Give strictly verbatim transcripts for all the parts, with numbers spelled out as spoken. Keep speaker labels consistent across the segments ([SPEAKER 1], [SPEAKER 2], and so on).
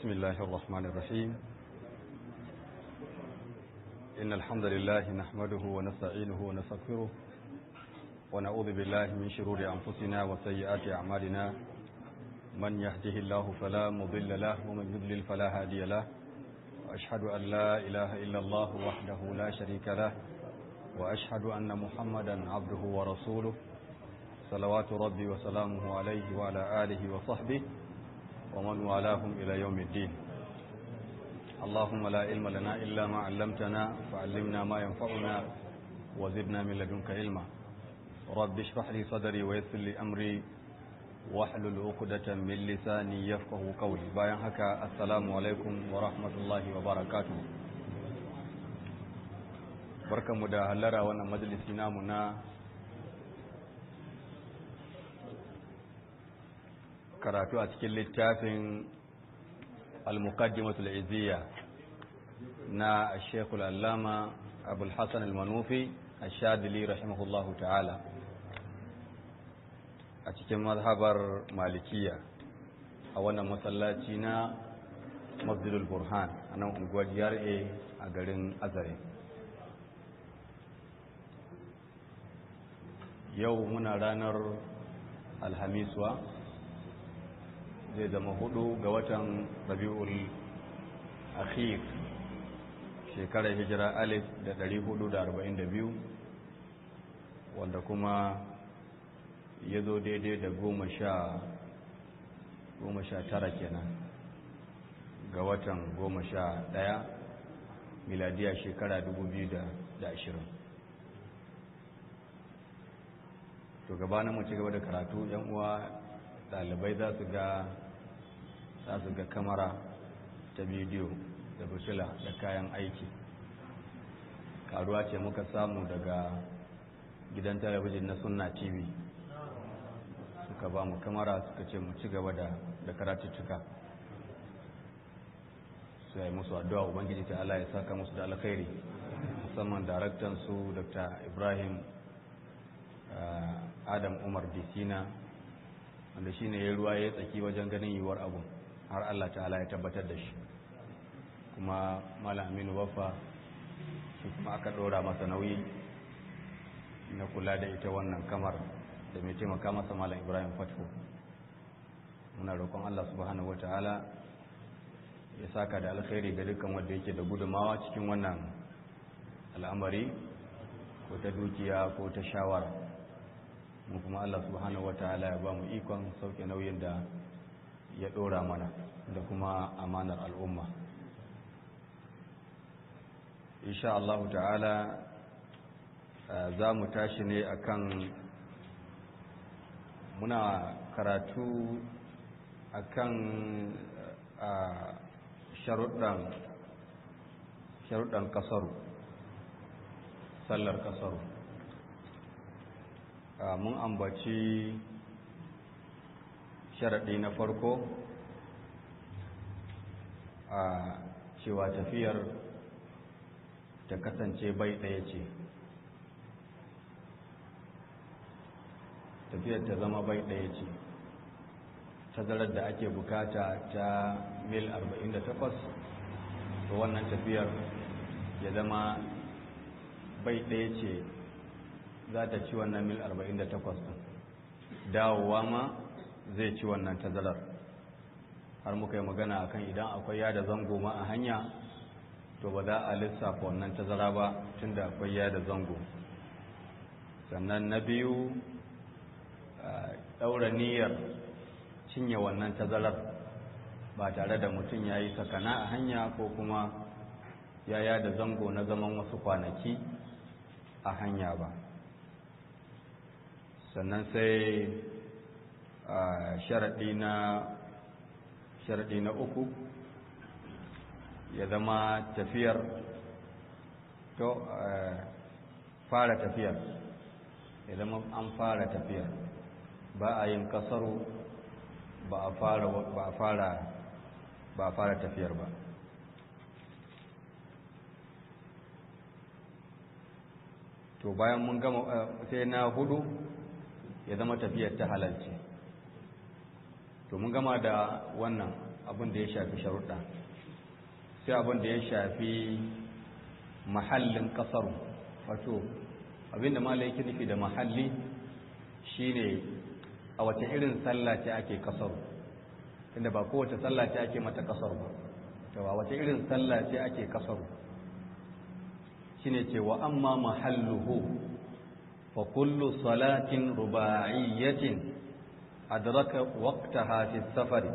[SPEAKER 1] بسم الله الرحمن الرحيم إن الحمد لله نحمده ونستعينه ونستغفره ونعوذ بالله من شرور أنفسنا وسيئات أعمالنا من يهده الله فلا مضل له ومن يضلل فلا هادي له وأشهد أن لا إله إلا الله وحده لا شريك له وأشهد أن محمدا عبده ورسوله صلوات ربي وسلامه عليه وعلى آله وصحبه ومن والاهم إلى يوم الدين اللهم لا علم لنا إلا ما علمتنا فعلمنا ما ينفعنا وزدنا من لدنك علما رب اشرح لي صدري ويسر لي أمري واحلل عقدة من لساني يفقه قولي bayan haka assalamu alaikum wa rahmatullahi wa barakatuh barkamu da hallara wannan majalisi namu na karatu a cikin littafin al-muqaddimatul izziya na Sheikh al-Allama Abul Hasan al-Manufi ash-Shadili rahimahullahu ta'ala a cikin mazhabar Malikiya a wannan masallaci na Masjidul Burhan a nan unguwar G R A a garin Azare. Yau muna ranar Alhamiswa zai zama hudu ga watan Rabi'ul Akhir shekarar hijira alif da dari hudu da arba'in da biyu wanda kuma ya zo daidai da goma sha goma sha tara kenan ga watan goma sha daya miladiya shekara dubu biyu da ashirin. To gabanin mu ci gaba da karatu yan uwa ɗalibai za su ga za su ga kamara ta bidiyo da fitila da kayan aiki. Karuwa ce muka samu daga gidan talabijin na Sunna T V suka ba mu kamara suka ce mu ci gaba da da karatuttuka su yi musu addu'a ubangiji ta Allah ya saka musu da alkhairi musamman daraktan su Dr. Ibrahim Adam Umar Disina wanda shi ne ya ruwa ya tsaki wajen ganin yiwuwar abu har Allah ta'ala ya tabbatar da shi kuma Malam Aminu Waffa shi kuma aka ɗora masa nauyi na kula da ita wannan kamar da mai taimaka masa Malam Ibrahim Fatko. Muna roƙon Allah subhanahu wata'ala ya saka da alkhairi ga dukkan wanda yake da gudumawa cikin wannan al'amari ko ta dukiya ko ta shawara. mu kuma Allah subhanahu wataala ya ba mu ikon sauke nauyin da ya dora mana da kuma amanar al'umma insha Allah ta'ala za mu tashi ne akan muna karatu akan sharuɗan sharuɗan kasaru sallar kasaru mun ambaci sharaɗi na farko a cewa tafiyar ta kasance bai ɗaya ce tafiyar ta zama bai ɗaya ce tazarar da ake bukata ta mil arba'in da takwas to wannan tafiyar ya zama bai ɗaya ce za ta ci wannan mil arba'in da takwas ɗin dawowa ma zai ci wannan tazarar har muka yi magana akan idan akwai yada zango ma a hanya to ba za a lissafa wannan tazara ba tunda akwai yada zango. Sannan na biyu ɗaura niyyar cinye wannan tazarar ba tare da mutum ya yi sakana a hanya ko kuma ya yada zango na zaman wasu kwanaki a hanya ba. Sannan sai sharaɗi na sharaɗi na uku ya zama tafiyar to fara tafiyar ya zama an fara tafiyar ba a yin kasaru ba a fara ba a fara ba a fara tafiyar ba. To bayan mun gama sai na hudu ya zama tafiyar ta halalci. To to mun gama da wannan abin da ya shafi sharuɗa, sai abin da ya shafi mahallin ƙasar. Wato abin da malai yake nufi da mahalli shine a wace irin sallah ce ake ƙasar, inda ba kowace sallah ce ake mata ƙasar ba. to a wace irin sallah ce ake ƙasar? shine ce wa amma mahalluhu fa kullu salatin ruba'iyyatin adraka waqtaha fi safari.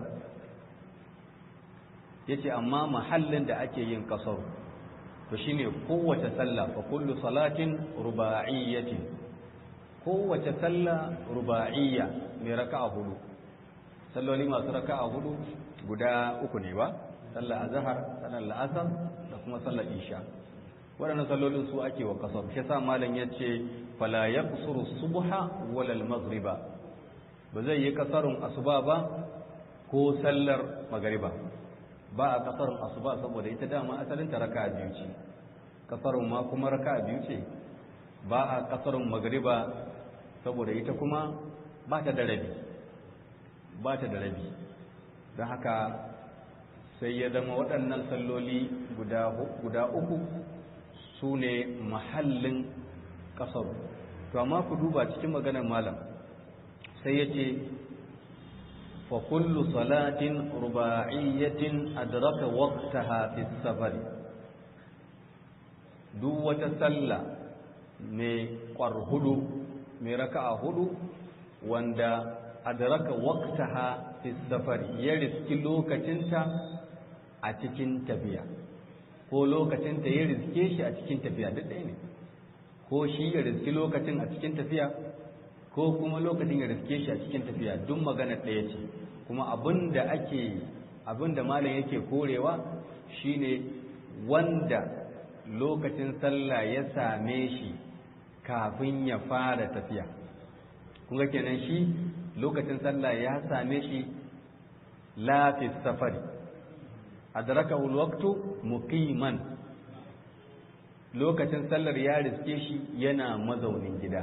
[SPEAKER 1] yace amma mahallin da ake yin ƙasar to shine kowace sallah, fa kullu salatin ruba'iyyatin, kowace sallah ruba'iyya mai raka'a hudu. salloli masu raka'a hudu guda uku ne ba, sallar azhar, sallar la'asar da kuma sallar isha. waɗannan sallolin su ake wa kasar. shi yasa malam yace fala yaqsuru subha wala al-maghriba, ba zai yi kasarun asuba ba ko sallar magriba. ba a kasarun asuba saboda ita dama asalin ta raka'a biyu ce, kasarun ma kuma raka'a biyu ce. ba a kasarun magriba saboda ita kuma ba ta da rabi, ba ta da rabi. don haka sai ya zama waɗannan salloli guda uku su ne mahallin ƙasar. to amma ku duba cikin maganar malam sai ya ce fa kullu salatin ruba'iyyatin adraka waqtaha fi safar. duk wata sallah mai ƙwar hudu, mai raka'a hudu, wanda adraka waqtaha fi safar, ya riski lokacinta a cikin tafiya, ko lokacin ta ya riske shi a cikin tafiya, duk ɗaya ne. ko shi ya riski lokacin a cikin tafiya ko kuma lokacin ya riske shi a cikin tafiya, duk magana ɗaya ce. kuma abinda ake abinda malam yake korewa shine wanda lokacin sallah ya same shi kafin ya fara tafiya. kun ga kenan shi lokacin sallah ya same shi la fi safari, adrakahu alwaqtu muqiman, lokacin sallar ya riske shi yana mazaunin gida.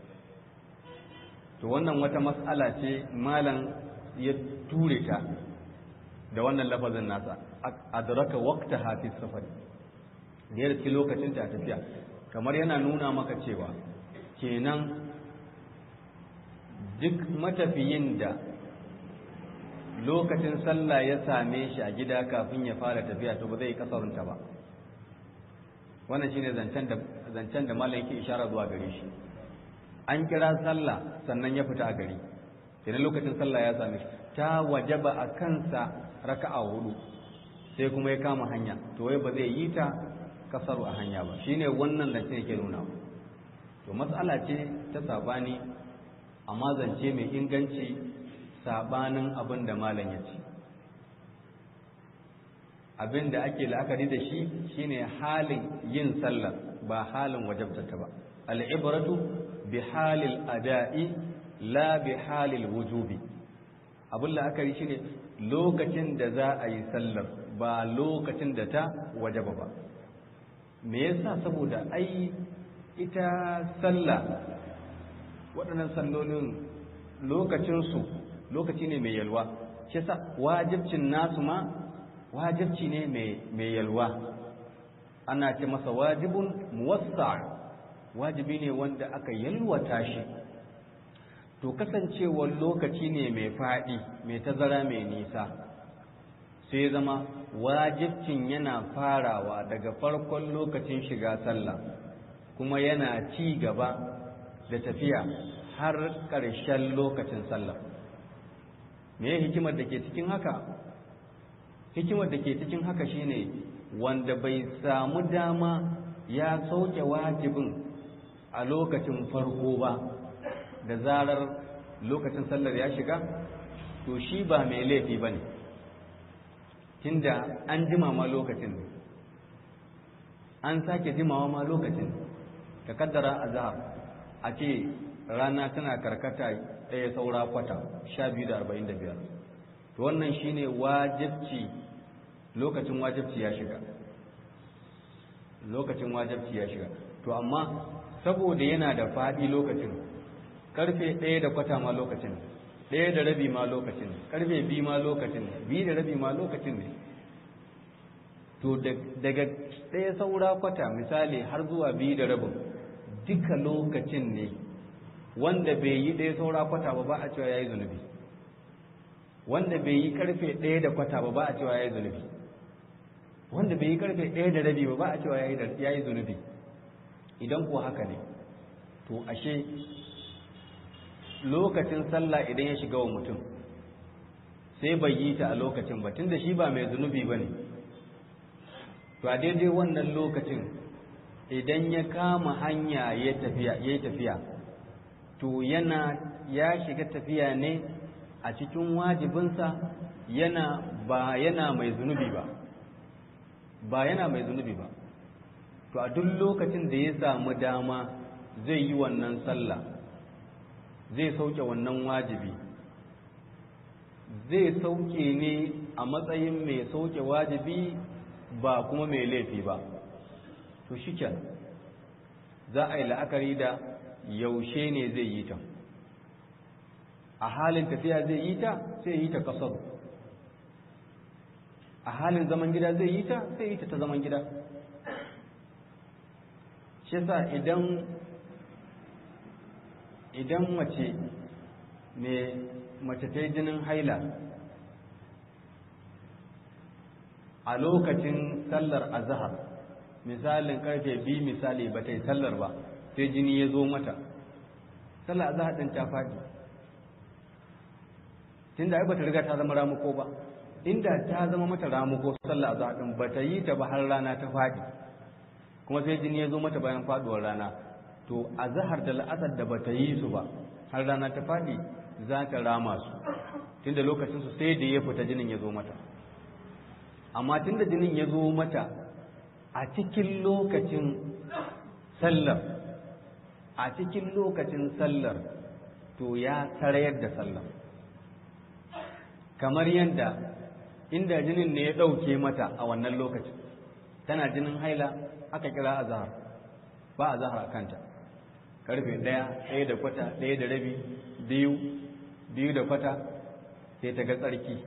[SPEAKER 1] to wannan wata mas'ala ce malam ya ture ta da wannan lafazin nasa, adraka waqtaha fi safari, da ya riske lokacin ta tafiya. kamar yana nuna maka cewa kenan duk matafiyin da lokacin sallah ya same shi a gida kafin ya fara tafiya to ba zai kasarunta ba. wannan shine zancen da zancen da malam yake ishara zuwa gare shi. an kira sallah sannan ya fita a gari, idan lokacin sallah ya same shi ta wajaba a kansa raka'a hudu, sai kuma ya kama hanya, to wai ba zai yi ta kasaru a hanya ba. shine wannan da yake nuna. to mas'ala ce ta sabani, amma zance mai inganci sabanin abin da malam ya ce. abin da ake la'akari da shi shine halin yin sallar, ba halin wajabtata ba. al'ibratu bi halil ada'i la bi halil wujubi. abin la'akari shine lokacin da za a yi sallar, ba lokacin da ta wajaba ba. me yasa? saboda ai ita sallah, waɗannan sallolin lokacinsu lokaci ne mai yalwa. shi yasa wajibcin nasu ma wajibci ne mai yalwa, ana ce masa wajibun muwassa', wajibi ne wanda aka yalwata shi. to kasancewar lokaci ne mai faɗi, mai tazara mai nisa, sai zama wajibcin yana farawa daga farkon lokacin shiga sallah, kuma yana ci gaba da tafiya har ƙarshen lokacin sallah. me hikimar da ke cikin haka? hikimar da ke cikin haka shine wanda bai samu dama ya sauke wajibin a lokacin farko ba, da zarar lokacin sallar ya shiga, to shi ba mai laifi ba ne, tunda an jima ma lokacin, an sake jimawa ma lokacin. ka kaddara a zahar a ce rana tana karkata ɗaya saura kwata sha biyu da arba'in da biyar, to wannan shine wajibci, lokacin wajibci ya shiga, lokacin wajibci ya shiga. to amma saboda yana da faɗi lokacin, karfe ɗaya da kwata ma lokacin, ɗaya da rabi ma lokacin ne, karfe biyu ma lokacin ne, biyu da rabi ma lokacin ne. To daga ɗaya saura kwata misali har zuwa biyu da rabin duka lokacin ne, wanda bai yi ɗaya saura kwata ba ba a cewa ya yi zunubi, wanda bai yi karfe ɗaya da kwata ba ba a cewa ya yi zunubi, wanda bai yi karfe ɗaya da rabi ba ba a cewa ya yi zunubi. Idan ko haka ne, to ashe lokacin sallah idan ya shiga wa mutum sai bai yi ta a lokacin ba, tunda shi ba mai zunubi ba ne, to a daidai wannan lokacin idan ya kama hanya ya yi tafiya to yana ya shiga tafiya ne a cikin wajibinsa, yana ba yana mai zunubi ba ba yana mai zunubi ba. To a duk lokacin da ya samu dama zai yi wannan sallah, zai sauke wannan wajibi, zai sauke ne a matsayin mai sauke wajibi ba kuma mai laifi ba. To shikenan za a yi la'akari da yaushe ne zai yi ta. A halin tafiya zai yi ta, sai yi ta kasar. A halin zaman gida zai yi ta, sai yi ta ta zaman gida. Shi sa idan idan mace mai mace ta yi jinin haila a lokacin sallar azhar, misalin karfe biyu misali ba ta yi sallar ba, sai jini ya zo mata, sallar azhar ɗin ta faɗi, tunda ai ba ta riga ta zama ramuko ba. Inda ta zama mata ramuko sallar azhar ɗin ba ta yi ta ba har rana ta faɗi, kuma sai jini ya zo mata bayan faɗuwar rana, to azhar da la'asar da ba ta yi su ba har rana ta faɗi za ta rama su, tunda lokacin su sai da ya fita jinin ya zo mata. Amma tunda jinin ya zo mata a cikin lokacin sallar a cikin lokacin sallar to ya sarayar da sallar, kamar yadda inda jinin ne ya ɗauke mata a wannan lokacin, tana jinin haila aka kira azhar, ba azhar a kanta, karfe ɗaya ɗaya da kwata ɗaya da rabi biyu biyu da kwata sai ta ga tsarki,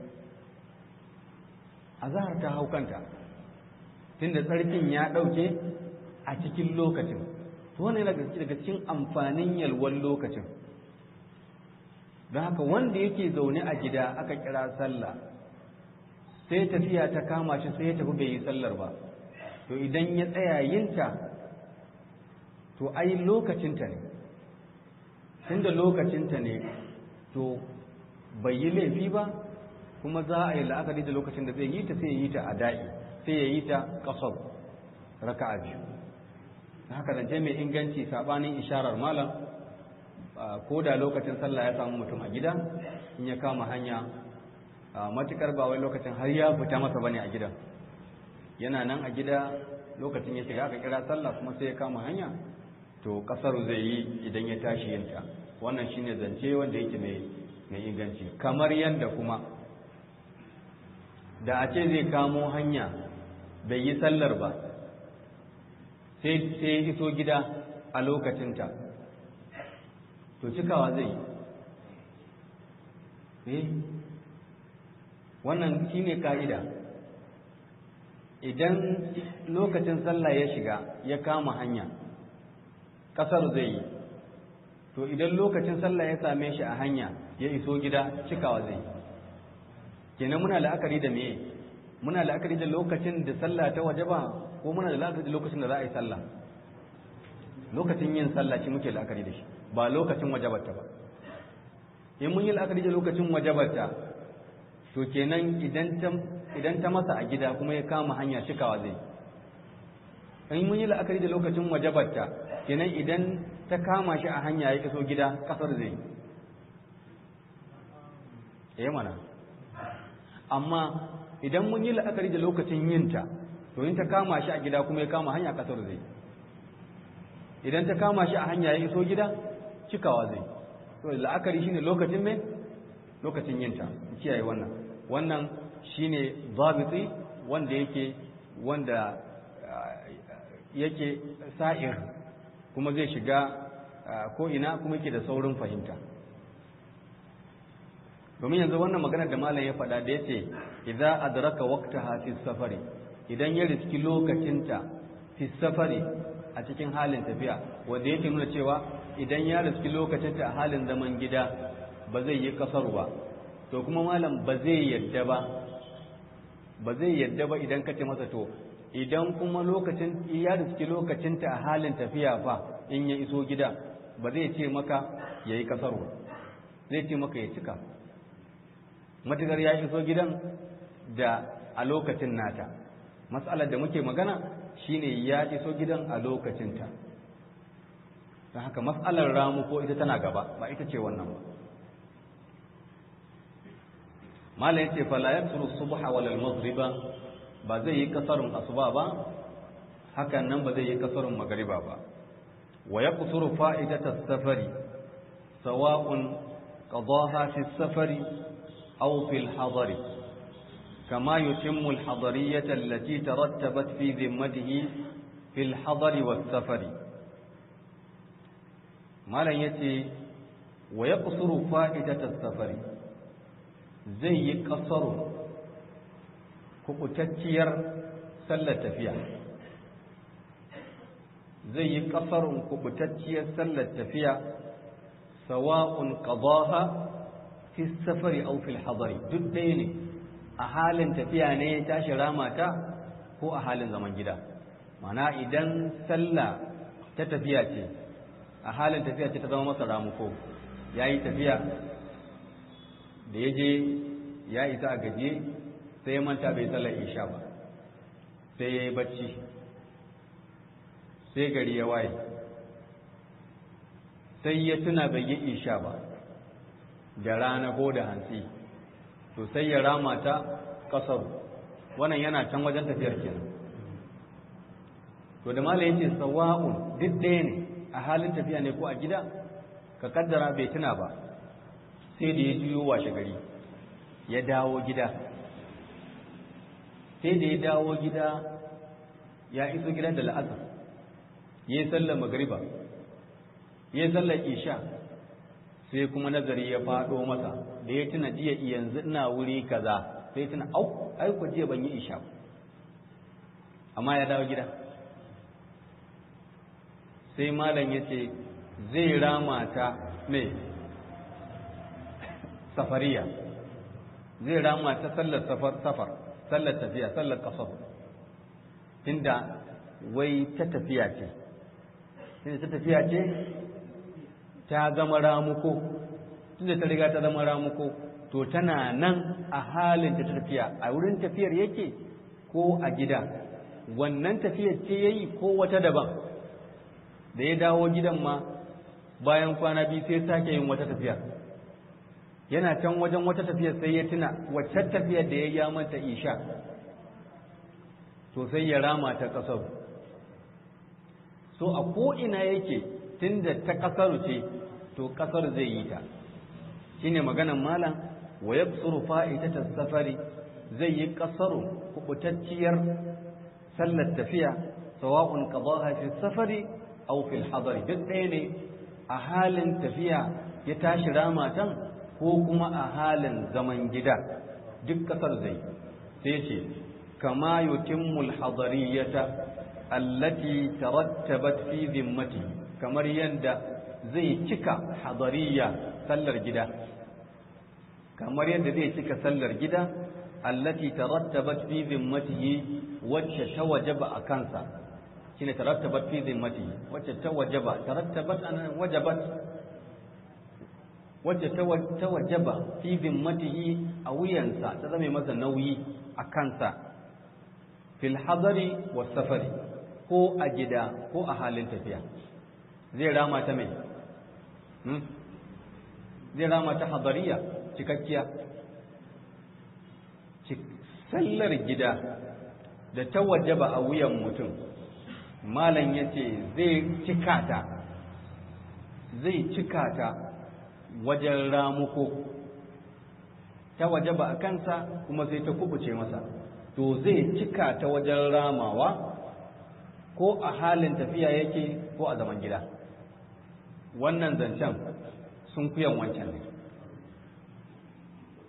[SPEAKER 1] azhar ta hau kanta tunda tsarkin ya ɗauke a cikin lokacin. To wannan yana daga cikin amfanin yalwan lokacin. Don haka wanda yake zaune a gida aka kira sallah sai tafiya ta kama shi sai ya tafi bai yi sallar ba, to idan ya tsaya yinta to ai lokacinta ne, tunda lokacinta ne to bai yi laifi ba, kuma za a yi la'akari da lokacin da zai yi ta sai ya yi ta a da'i, sai ya yi ta kasar raka'a biyu. Haka zance mai inganci sabanin isharar malam, ko da lokacin sallah ya samu mutum a gida in ya kama hanya, matukar ba wai lokacin har ya fita masa bane a gidan, yana nan a gida lokacin ya shiga aka kira sallah kuma sai ya kama hanya, to kasar zai yi idan ya tashi yinta. Wannan shine zance wanda yake mai mai inganci. Kamar yanda kuma da a ce zai kamo hanya bai yi sallar ba sai sai iso gida a lokacinta, to cikawa zai yi. eh wannan shine ka'ida. Idan lokacin sallah ya shiga ya kama hanya kasar zai yi, to idan lokacin sallah ya same shi a hanya ya iso gida cikawa zai yi. Kenan muna la'akari da meye? Muna la'akari da lokacin da sallah ta wajaba ko muna da la'akari da lokacin da za a yi sallah? Lokacin yin sallah shi muke la'akari da shi, ba lokacin wajabarta ba. In mun yi la'akari da lokacin wajabarta, to kenan idan ta idan ta masa a gida kuma ya kama hanya cikawa zai. In mun yi la'akari da lokacin wajabarta, kenan idan ta kama shi a hanya ya iso gida kasar zai. Eh mana. Amma idan mun yi la'akari da lokacin yinta, to in ta kama shi a gida kuma ya kama hanya kasar zai. Idan ta kama shi a hanya ya iso gida cikawa zai. To la'akari shine lokacin mai lokacin yinta, kiyaye wannan. Wannan shine zabiti wanda yake wanda yake sa'ir kuma zai shiga ko ina kuma yake da saurin fahimta. domin yanzu wannan maganar da malam ya faɗa da yace idza adraka waqtaha fi safari, idan ya riski lokacinta fi safari a cikin halin tafiya, wanda yake nuna cewa idan ya riski lokacinta a halin zaman gida ba zai yi kasar ba, to kuma malam ba zai yadda ba ba zai yadda ba idan ka ce masa to idan kuma lokacin ya riski lokacinta a halin tafiya fa in ya iso gida ba zai ce maka ya yi kasar ba, zai ce maka ya cika matukar ya iso gidan da a lokacin nata. Matsalar da muke magana shine ya iso gidan a lokacinta, don haka matsalar ramu ko ita tana gaba ba ita ce wannan ba. malam yace fala yaksuru subha wal maghriba, ba zai yi kasarun asuba ba, hakan nan ba zai yi kasarun magriba ba. wa yaqsuru fa'idata safari sawa'un qadaha fi safari aw fi al-hadari kama yutimmu al-hadariyata allati tarattabat fi dhimmatihi fi al-hadari was-safari. malam yace wa yaqsuru fa'idata safari, zai yi ƙasaru kubutacciyar sallar tafiya zai yi ƙasarun kubutacciyar sallar tafiya sawa'un qadaha fi safari aw fil hadari, duk ɗaya ne a halin tafiya ne ya tashi ramata ko a halin zaman gida. mana idan sallah ta tafiya ce a halin tafiya ce ta zama masa ramuko, yayi tafiya da ya je ya isa a gaje sai ya manta bai sallar isha ba, sai ya yi bacci, sai gari ya waye, sai ya tuna bai yi isha ba da rana ko da hantsi, to sai ya rama ta kasar. wannan yana can wajen tafiyar kenan. to da mala yace sawa'un duk ɗaya ne a halin tafiya ne ko a gida, ka kaddara bai tuna ba sai da ya juyo washe gari ya dawo gida, sai da ya dawo gida ya iso gidan da la'asar, ya yi sallar magariba, ya yi sallar isha, sai kuma nazari ya faɗo masa da ya tuna jiya yanzu ina wuri kaza, sai tuna au aiko jiya ban yi isha amma ya dawo gida. sai malam ya ce zai rama ta mai safariya, zai rama ta sallar safar safar sallar tafiya sallar kasar, inda wai ta tafiya ce inda ta tafiya ce ta zama ramuko, tunda ta riga ta zama ramuko to tana nan a halin ta tafiya, a wurin tafiyar yake ko a gida, wannan tafiyar ce yayi ko wata daban. da ya dawo gidan ma bayan kwana biyu sai sake yin wata tafiyar, yana can wajen wata tafiyar sai ya tuna wacce tafiyar da ya yi manta isha, to sai ya rama ta kasar. so a ko'ina yake tunda ta kasaru ce to kasar zai yi ta, shine maganan malam wa yaqsuru fa'idata safari, zai yi kasaru kubutacciyar sallar tafiya sawa'un qadaha fi safari aw fil hadari, duk ɗaya ne a halin tafiya ya tashi ramatan ko kuma a halin zaman gida, duk kasar zai. sai ce kama yutimmul hadariyata allati tarattabat fi zimmati, kamar yadda zai cika hadariya sallar gida kamar yadda zai cika sallar gida allati tarattabat fi zimmatihi, wacce ta wajaba a kansa, shine tarattabat fi zimmatihi, wacce ta wajaba tarattabat anan wajabat, wacce ta wajaba fi zimmatihi a wuyansa, ta zame masa nauyi a kansa, fil hadari was safari, ko a gida ko a halin tafiya. zai rama ta mai zai rama ta hadariya cikakkiya, sallar gida da ta wajaba a wuyan mutum, malam yace zai cika ta zai cika ta wajen ramuko, ta wajaba a kansa kuma sai ta kubuce masa, to zai cika ta wajen ramawa ko a halin tafiya yake ko a zaman gida. wannan zancen sun kuyan wancan ne,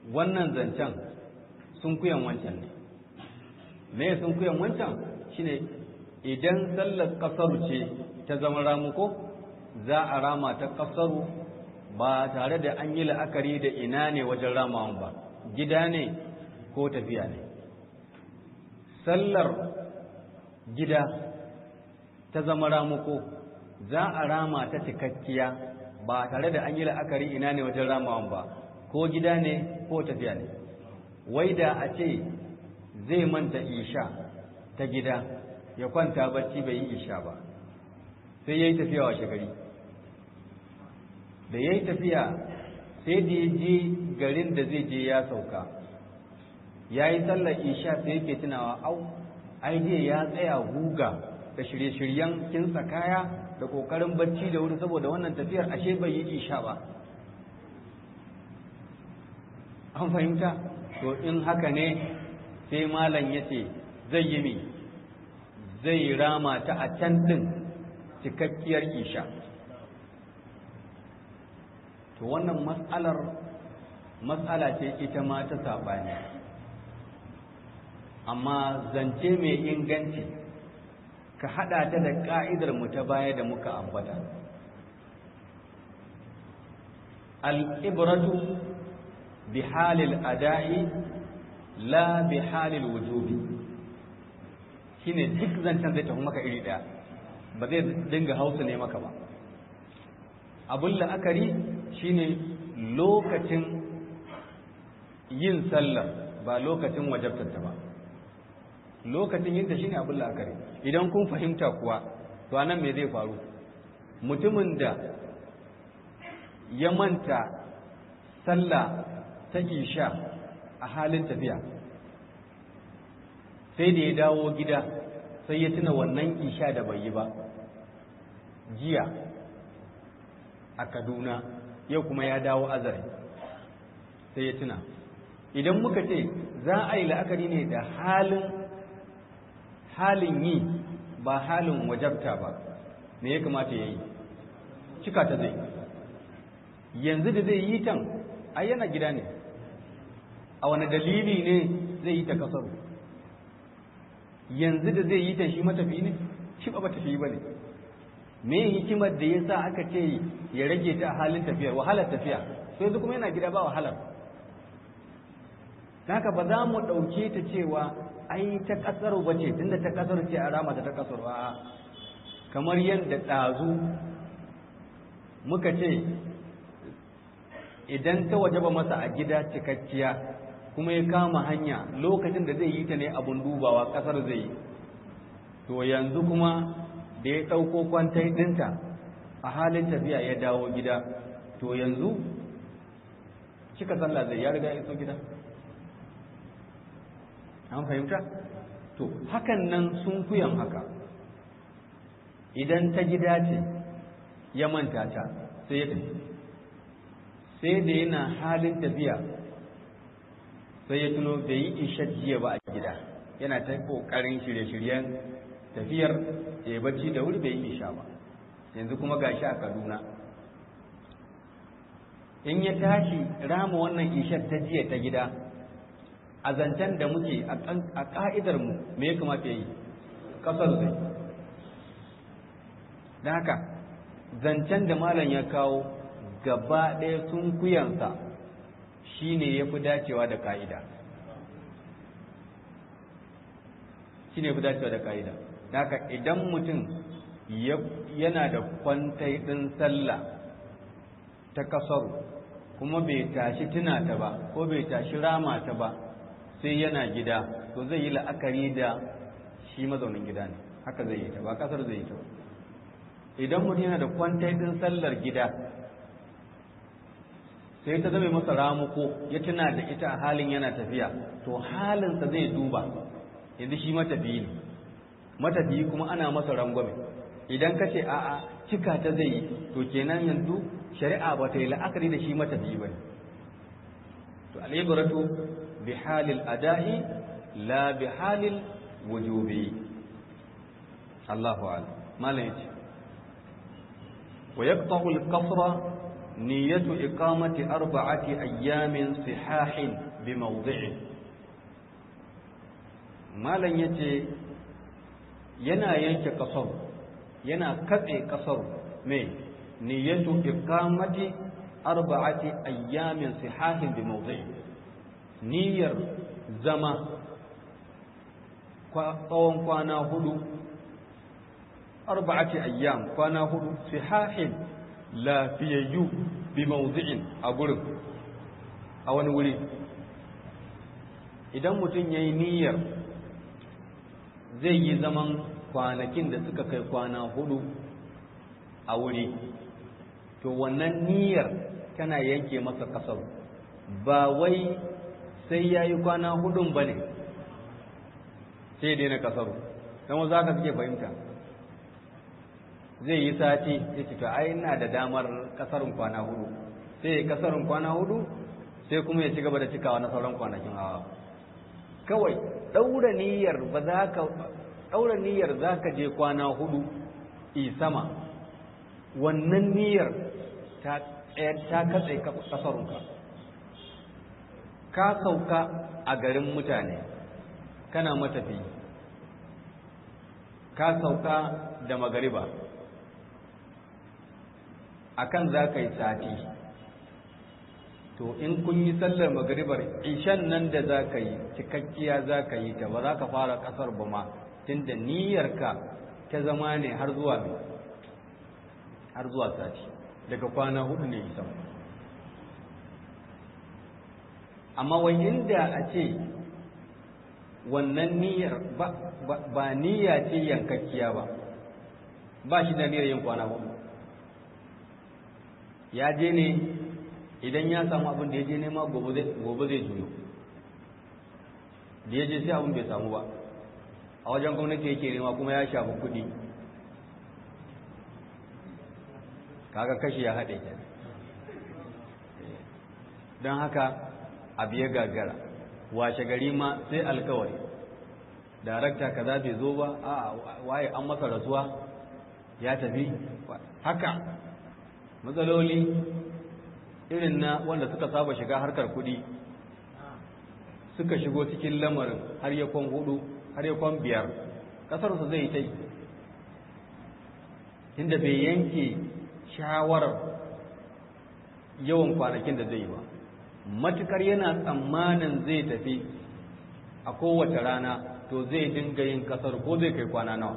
[SPEAKER 1] wannan zancen sun kuyan wancan ne me sun kuyan wancan shine idan sallar kasaru ce ta zama ramuko za a rama ta kasaru ba tare da an yi la'akari da ina ne wajen ramawan ba gida ne ko tafiya ne sallar gida ta zama ramuko za a rama ta cikakkiya ba tare da an yi la'akari ina ne wajen ramawan ba ko gida ne ko tafiya ne wai da a ce zai manta isha ta gida ya kwanta bacci bai yi isha ba sai ya yi tafiya wa shagari da ya yi tafiya sai da ya je garin da zai je ya sauka ya yi sallar isha sai yake tunawa au ai dai ya tsaya guga da shirye-shiryen kinsa kaya da kokarin bacci da wuri saboda wannan tafiyar ashe bai yi isha ba an fahimta to in haka ne sai malam ya ce zai yi mi zai rama ta a can din cikakkiyar isha to wannan matsalar matsala ce ita ma ta saɓani amma zance mai inganci ka haɗa ta da ƙa'idar mu ta baya da muka ambata al'ibratu bi halil ada'i la bi halil wujubi shine duk zancen zai tafi maka iri ɗaya ba zai dinga hausa ne maka ba abin la'akari shine lokacin yin sallar ba lokacin wajabtarta ba lokacin yinta shine abin la'akari idan kun fahimta kuwa to anan me zai faru mutumin da ya manta sallah ta isha a halin tafiya sai da ya dawo gida sai ya tuna wannan isha da bai yi ba jiya a Kaduna yau kuma ya dawo Azare sai ya tuna idan muka ce za a yi la'akari ne da halin halin yi ba halin wajabta ba me ya kamata ya yi cika ta zai yanzu da zai yi tan ai yana gida ne a wani dalili ne zai yi ta kasaru yanzu da zai yi ta shi matafi ne shi ba matafi ba ne me hikimar da ya sa aka ce ya rage ta a halin tafiyar wahalar tafiya sai yanzu kuma yana gida ba wahalar haka ba za mu ɗauke ta cewa ai ta ƙasar ba ce tunda ta ƙasar ce a rama ta ta ƙasar ba kamar yadda ɗazu muka ce idan ta wajaba masa a gida cikakkiya kuma ya kama hanya lokacin da zai yi ta ne abun dubawa ƙasar zai yi to yanzu kuma da ya ɗauko kwantai ɗinta a halin tafiya ya dawo gida to yanzu cika sallah zai ya riga ya iso gida an fahimta to hakan nan sun kuyan haka idan ta gida ce ya manta ta sai ya tafi sai da yana halin tafiya sai ya tuno bai yi isha jiya ba a gida yana ta kokarin shirye-shiryen tafiyar ya bacci da wuri bai yi isha ba yanzu kuma gashi a Kaduna in ya tashi rama wannan ishar ta jiya ta gida a zancen da muke a ka'idar mu me ya kamata yi kasar zai don haka zancen da malam ya kawo gaba ɗaya sun kuyansa shine ya fi dacewa da ka'ida shine ya fi dacewa da ka'ida don haka idan mutum yana da kwantai ɗin sallah ta kasar kuma bai tashi tuna ta ba ko bai tashi rama ta ba sai yana gida to zai yi la'akari da shi mazaunin gida ne haka zai yi ta ba kasar zai yi ta idan mutum yana da kwantai din sallar gida sai ta zama masa ramuko ya tuna da ita a halin yana tafiya to halinsa zai duba yanzu shi matafiyi ne matafiyi kuma ana masa rangwame idan ka ce a'a cika ta zai yi to kenan yanzu shari'a ba ta yi la'akari da shi matafiyi ba ne to al'ibratu bi halil ada'i la bi halil wujubi Allahu a'lam malam yace wa yaqta'u al-qasra niyyatu iqamati arba'ati ayyamin sihahin bi mawdi'in. malan yace yana yanke kasar, yana katse kasar me niyyatu iqamati arba'ati ayyamin sihahin bi mawdi'in, niyyar zama tsawon kwana hudu, arba'ati ayyam kwana hudu sihahin lafiyayyu bi mawdi'in a gurin, a wani wuri. idan mutum yayi niyyar zai yi zaman kwanakin da suka kai kwana hudu a wuri, to wannan niyyar tana yanke masa kasar, ba wai sai yayi kwana hudun bane sai dai na kasaru. dan za ka suke fahimta zai yi sati ya ce to ai ina da damar kasarun kwana hudu, sai ya kasarun kwana hudu sai kuma ya ci gaba da cikawa na sauran kwanakin. a kawai daura niyyar ba za ka daura niyyar za ka je kwana hudu i sama, wannan niyyar ta ta katse kasarunka. ka sauka a garin mutane kana matafi, ka sauka da magariba akan za ka yi sati, to in kun yi sallar magaribar ishan nan da za ka yi cikakkiya za ka yi ta, ba za ka fara kasar ba ma, tunda niyyarka ta zama ne har zuwa mai har zuwa sati, daga kwana hudu ne isa. amma wai inda a ce wannan niyyar ba, ba, ba niyya ce yankakkiya ba, ba shi da niyyar yin kwana hudu, ya je ne idan ya samu abin da ya je nema gobe zai juyo, da ya je sai abin bai samu ba, a wajen gwamnati yake nema kuma ya shafi kuɗi, kaga kashi ya haɗe ke. don haka abu ya gagara, washe gari ma sai alkawari, darakta kaza bai zo ba, a waye an masa rasuwa ya tafi. haka matsaloli irin na wanda suka saba shiga harkar kuɗi suka shigo cikin lamarin har ya kwan hudu har ya kwan biyar, ƙasarsu zai ta yi, inda bai yanke shawarar yawan kwanakin da zai yi ba. matukar yana tsammanin zai tafi a kowace rana, to zai dinga yin kasar ko zai kai kwana nawa,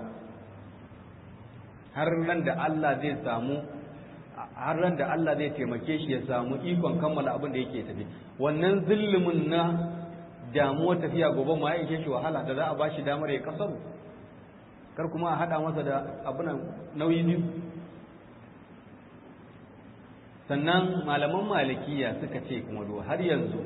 [SPEAKER 1] har ran da Allah zai samu har ran da Allah zai taimake shi ya samu ikon kammala abin da yake tafi. wannan zillumin na damuwar tafiya gobe ma ya ishe shi wahala da za a bashi damar ya kasar, kar kuma a hada masa da abin nauyi biyu. sannan malaman malikiya suka ce kuma do har yanzu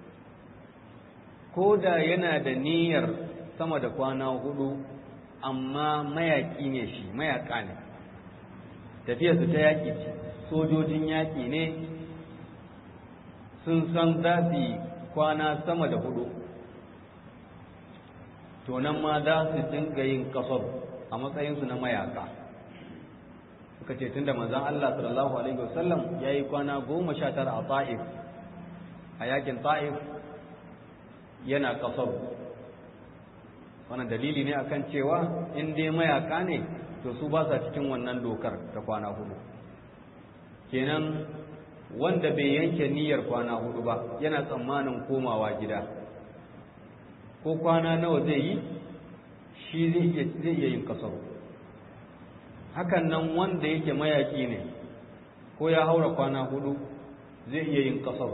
[SPEAKER 1] ko da yana da niyyar sama da kwana hudu, amma mayaki ne shi, mayaka ne, tafiyarsu ta yaƙi ce, sojojin yaƙi ne, sun san za su yi kwana sama da hudu, to nan ma za su dinga yin kasar a matsayinsu na mayaka. suka ce tunda manzon Allah sallallahu alaihi wasallam yayi kwana goma sha tara a Ta'if, a yakin Ta'if yana kasar, wannan dalili ne akan cewa in dai mayaka ne to su ba sa cikin wannan dokar ta kwana hudu. kenan wanda bai yanke niyyar kwana hudu ba yana tsammanin komawa gida, ko kwana nawa zai yi shi zai iya yin kasar. hakan nan wanda yake mayaki ne ko ya haura kwana hudu zai iya yin kasar,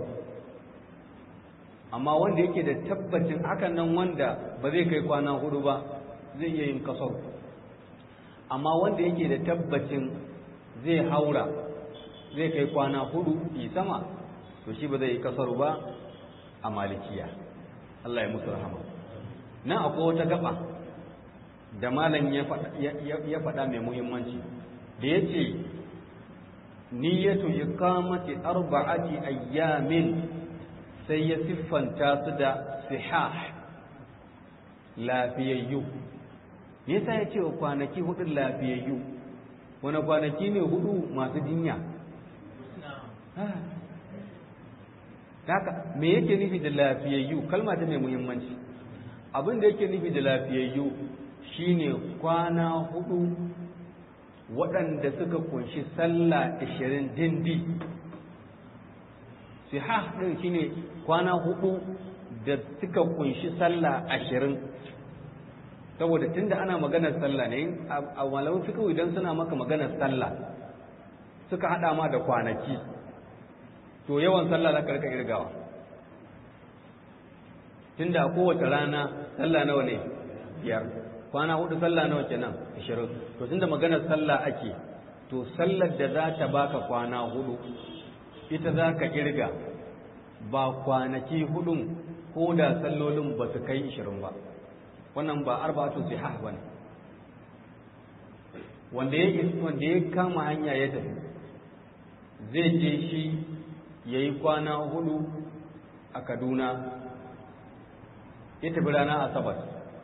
[SPEAKER 1] amma wanda yake da tabbacin, hakan nan wanda ba zai kai kwana hudu ba zai iya yin kasar, amma wanda yake da tabbacin zai haura zai kai kwana hudu yi sama, to shi ba zai yi kasar ba a malikiya. Allah ya musu rahama. nan akwai wata gaba da malam ya faɗa mai muhimmanci da ya ce niyyatu iqamati arba'ati ayyamin, sai ya siffanta su da sihah, lafiyayyu. me yasa ya ce wa kwanaki hudu lafiyayyu? wani kwanaki ne hudu masu jinya? haka me yake nufi da lafiyayyu kalma ta mai muhimmanci. Abin da yake nufi da lafiyayyu shine kwana hudu waɗanda suka kunshi sallah ashirin dindi. Sihah din shine kwana hudu da suka kunshi sallah ashirin, saboda tunda ana maganar sallah ne a malamin fiqh idan suna maka maganar sallah suka hada ma da kwanaki to yawan sallah za ka rika irgawa, tunda a kowace rana sallah nawa ne biyar, kwana hudu sallah nawa kenan ashirin. To tunda maganar sallah ake, to sallar da za ta baka kwana hudu ita za ka irga, ba kwanaki hudun ko da sallolin ba su kai ashirin ba. Wannan ba arba'atu sihah bane. Wanda ya wanda ya kama hanya ya tafi zai je shi yayi kwana hudu a Kaduna, ya tafi ranar Asabar,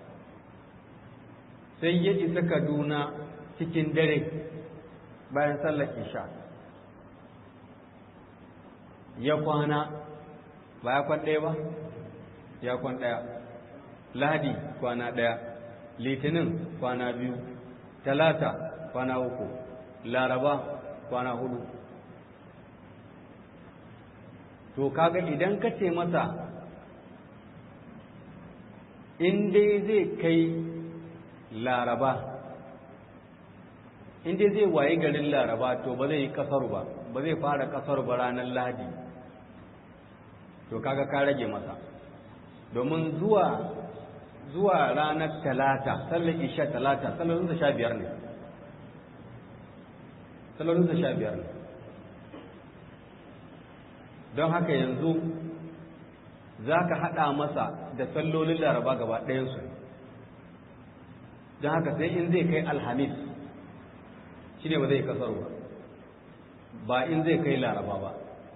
[SPEAKER 1] sai ya isa Kaduna cikin dare bayan sallar isha, ya kwana ba ya kwan ɗaya ba ya kwan ɗaya, Lahadi kwana ɗaya, Litinin kwana biyu, Talata kwana uku, Laraba kwana hudu. To kaga idan ka ce masa in dai zai kai Laraba, in dai zai waye garin Laraba to ba zai yi kasar ba, ba zai fara kasar ba ranar Lahadi, to kaga ka rage masa, domin zuwa zuwa ranar Talata, sallar isha Talata, sallolinsa sha biyar ne, sallolinsa sha biyar ne. Don haka yanzu za ka haɗa masa da sallolin Laraba gaba ɗayansu, don haka sai in zai kai Alhamis shi ne ba zai kasar ba, ba in zai kai Laraba ba,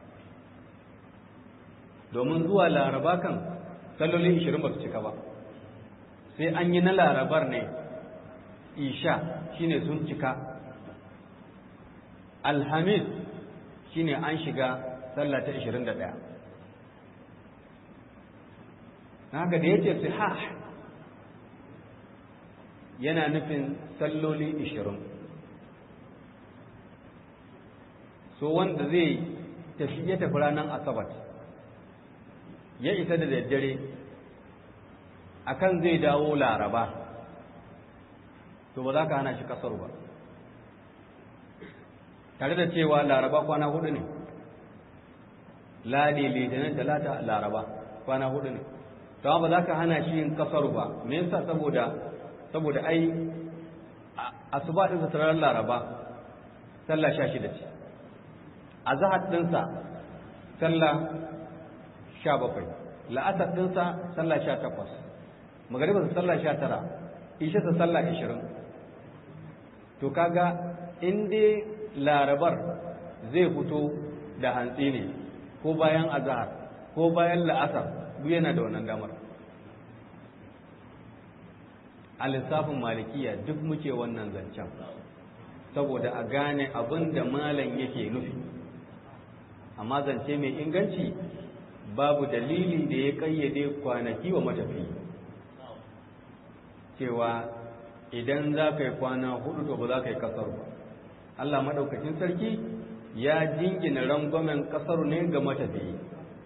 [SPEAKER 1] domin zuwa Laraba kan sallolin ishirin ba su cika ba, sai an yi na Larabar ne isha shine sun cika, Alhamis shine an shiga sallah ta ishirin da ɗaya. haka da yace sihah yana nufin salloli ishirin. So wanda zai tafi ya tafi ranar Asabar ya isa da daddare akan zai dawo Laraba, to ba za ka hana shi kasar ba, tare da cewa Laraba kwana hudu ne, Ladi, Litinin, Talata, Laraba kwana hudu ne, to ba za ka hana shi yin kasar ba. Me yasa? saboda saboda ai asuba din sa ranar Laraba sallah sha shida ce, azhar din sa sallah sha bakwai, la'asar din sa sallah sha takwas, magariba sa sallah sha tara, isha sa sallah ashirin. To kaga in dai Larabar zai fito da hantsi ne ko bayan azhar ko bayan la'asar, duk yana da wannan damar. A lissafin malikiya duk muke wannan zancen saboda a gane abin da malam yake nufi, amma zance mai inganci babu dalili da ya kayyade kwanaki wa matafi cewa idan za ka yi kwana hudu to ba za ka yi kasar ba. Allah maɗaukacin sarki ya jingina rangwamen kasar ne ga matafi.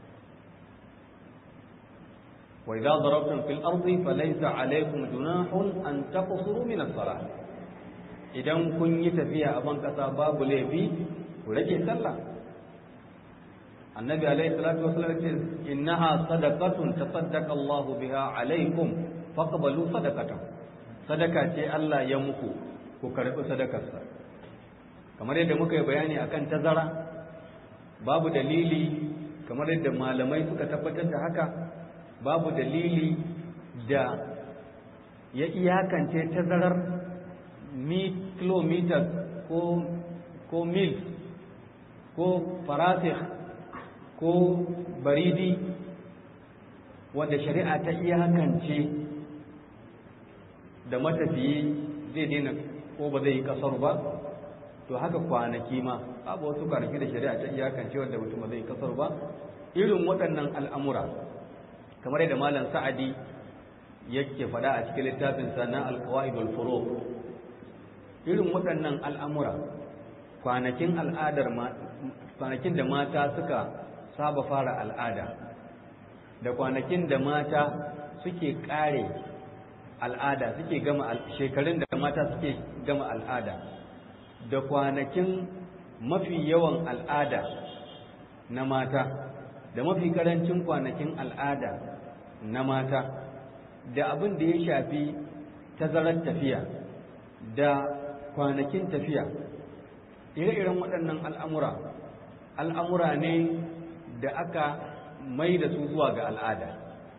[SPEAKER 1] wa idza darabtum fil ardi falaysa alaykum junahun an taqsuru min as-salah, idan kun yi tafiya a ban kasa babu laifi ku rage sallah. Annabi alayhi salatu wasallam ce innaha sadaqatun tasaddaqa Allahu biha alaykum faqbalu sadaqatan, sadaka ce Allah ya muku, ku karbi sadakarsa. Kamar yadda muka yi bayani akan tazara, babu dalili kamar yadda malamai suka tabbatar da haka, babu dalili da ya iyakance tazarar kilometers ko ko mil ko farasikh ko baridi wanda shari'a ta iyakance da matafiyi zai daina ko ba zai yi kasar ba to haka kwanaki ma babu wasu kwanaki da shari'a ta iyakance wanda mutum zai kasar ba. Irin waɗannan al'amura kamar yadda malam Sa'adi yake faɗa a cikin littafin sa na al-qawaid wal furuq, irin waɗannan al'amura kwanakin al'adar ma kwanakin da mata suka saba fara al'ada da kwanakin da mata suke kare al'ada suke gama shekarun da mata suke gama al'ada da kwanakin mafi yawan al'ada na mata da mafi karancin kwanakin al'ada na mata da abin da ya shafi tazarar tafiya da kwanakin tafiya, ire-iren waɗannan al'amura al'amura ne da aka mai da su zuwa ga al'ada,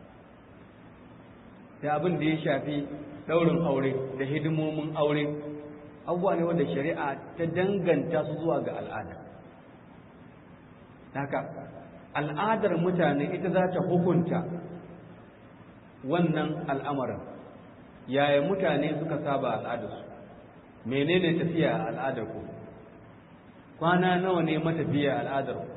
[SPEAKER 1] da abin da ya shafi ɗaurin aure da hidimomin aure abubuwa ne wanda shari'a ta danganta su zuwa ga al'ada. Haka al'adar mutane ita za ta hukunta wannan al'amarin, yaya mutane suka saba al'adarsu, menene tafiya a al'adar ku, kwana nawa ne matafiya al'adar ku,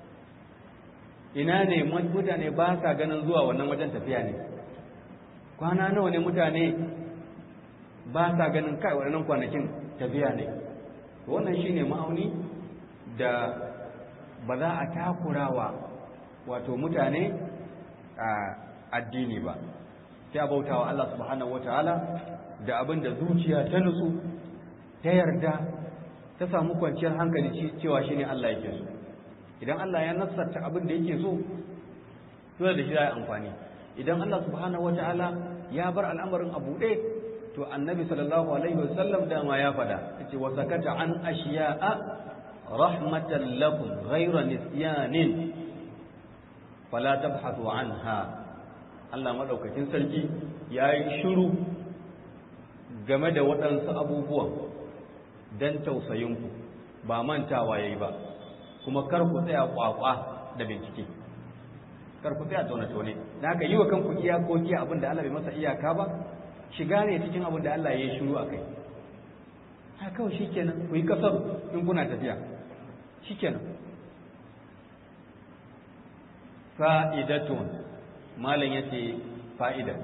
[SPEAKER 1] ina ne mutane ba sa ganin zuwa wannan wajen tafiya ne, kwana nawa ne mutane ba sa ganin kai waɗannan kwanakin tafiya ne. Wannan shine ma'auni da ba za a takurawa wato mutane a addini ba, sai a bautawa Allah subhanahu wataala da abin da zuciya ta nutsu ta yarda ta samu kwanciyar hankali cewa shine Allah yake so. Idan Allah ya nassarta abin da yake so dole da shi ya amfani. Idan Allah subhanahu wataala ya bar al'amarin a buɗe, to annabi sallallahu alaihi wasallam dama ya faɗa yace wa sakata an ashiya'a rahmatan lakum ghayra nisyanin fala tabhathu anha. Allah madaukakin sarki yayi shiru game da waɗansu abubuwan dan tausayinku, ba mantawa yayi ba, kuma kar ku tsaya kwakwa da bincike, kar ku tsaya tone tone. Da haka yi wa kanku iyakoki abin da Allah bai masa iyaka ba, shiga ne cikin abin da Allah ya yi shiru akai. Ha kawai shikenan ku yi kasar in kuna tafiya shikenan. Fa'idatun, malam yace fa'ida,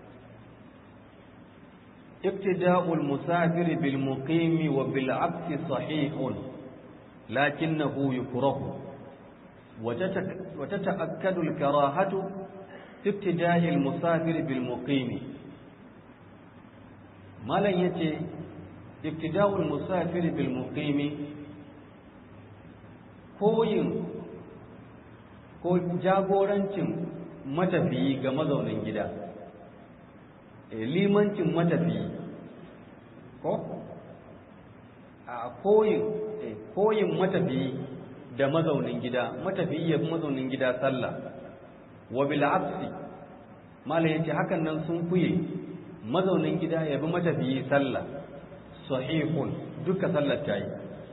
[SPEAKER 1] iktida'ul musafir bil muqimi wa bil aksi sahihun lakinnahu yukrahu wa tata'akkadu al karahatu fi ibtida'il musafir bil muqimi. malam yace iktida'ul musafir bil muqimi, koyin ko jagorancin matafiyi ga mazaunin gida, limancin matafiyi ko a koyin koyin matafiyi da mazaunin gida, matafiyi ya mazaunin gida sallah. Wa bil aksi, malam yace hakan nan sun kuye mazaunin gida ya bi matafiyi sallah, sahihun, duka sallar ta yi.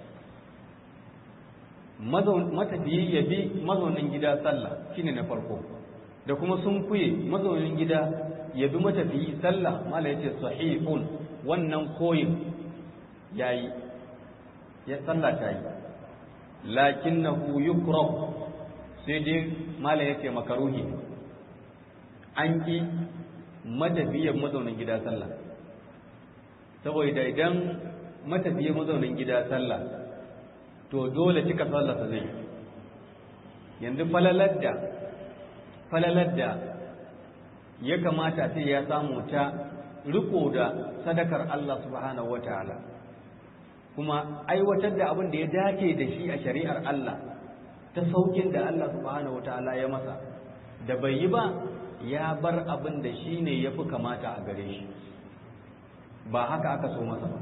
[SPEAKER 1] Matafiyi ya bi mazaunin gida sallah shine na farko, da kuma sun kuye mazaunin gida ya bi matafiyi sallah, mala yace sahihun, wannan koyin yayi, ya sallah ta yi. Lakinnahu yukrah, sai dai mala yace makaruhi, an ki matafiyan mazaunin gida sallah, saboda idan matafiyan mazaunin gida sallah to dole cika sallarsa zai. Yanzu falalar da falalar da ya kamata sai ya samu ta riko da sadakar Allah subhanahu wataala, kuma aiwatar da abin da ya dace da shi a shari'ar Allah, ta saukin da Allah subhanahu wataala ya masa, da bai yi ba ya bar abin da shi ne ya fi kamata a gare shi, ba haka aka so masa ba.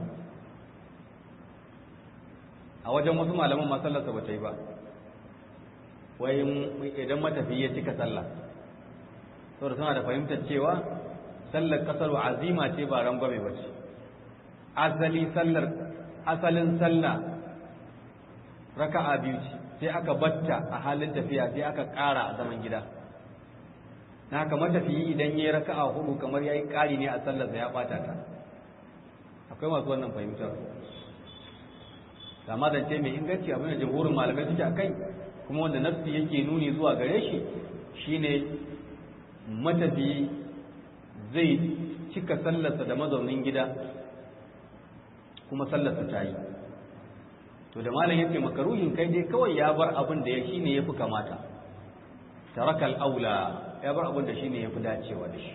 [SPEAKER 1] A wajen wasu malaman masallarsa ba ta yi ba, wai idan matafi ya cika sallah, saboda suna da fahimtar cewa sallar kasar azima ce ba rangwame ba ce. Asali sallar asalin sallah raka'a biyu ce, sai aka batta a halin tafiya, sai aka ƙara a zaman gida. Na haka matafiyi idan ya yi raka'a hudu kamar ya yi ƙari ne a sallarsa, ya ɓata ta. Akwai masu wannan fahimtar. amma zance mai inganci abin da jamhurin malamai suke a kai kuma wanda nafsi yake nuni zuwa gare shi shine matafiyi zai cika sallarsa da mazaunin gida kuma sallarsa ta yi. To da malam yake makaruhin kai dai kawai ya bar abin da ya shine yafi kamata, tarakal aula, ya bar abin da shine yafi dacewa da shi.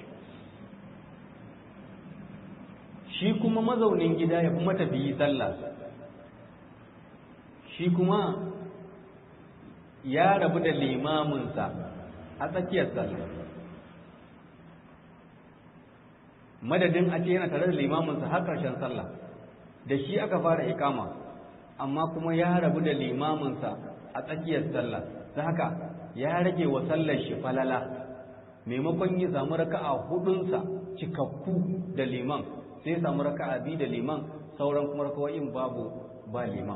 [SPEAKER 1] Shi kuma mazaunin gida ya fi matafiyi sallah, shi kuma ya rabu da limaminsa a tsakiyar sallah, madadin a ce yana tare da limaminsa har ƙarshen sallah, da shi aka fara ikama, amma kuma ya rabu da limaminsa a tsakiyar sallah, da haka ya rage wa sallar shi falala, maimakon ya samu raka'a hudunsa cikakku da liman, sai samu raka'a biyu da liman, sauran kuma raka'o'in babu ba liman.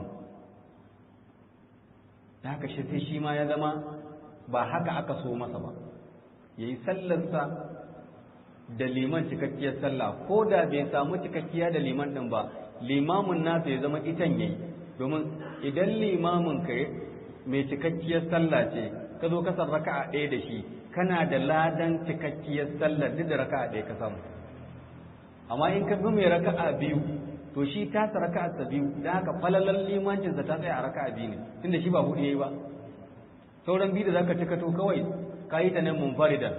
[SPEAKER 1] Da haka shi sai shi ma ya zama ba haka aka so masa ba, yayi sallarsa da liman cikakkiyar sallah, ko da bai samu cikakkiya da liman din ba, limamin nasa ya zama itan yayi, domin idan limamin ka mai cikakkiyar sallah ce ka zo kasar raka'a ɗaya da shi, kana da ladan cikakkiyar sallar duk da raka'a ɗaya ka samu. Amma in ka bi mai raka'a biyu, to shi ta sa raka'a ta biyu, da haka falalan limancinsa ta tsaya a raka'a biyu ne, tunda shi ba hudu yayi ba. Sauran biyu da zaka cika to kawai ka yi ta nan munfaridan.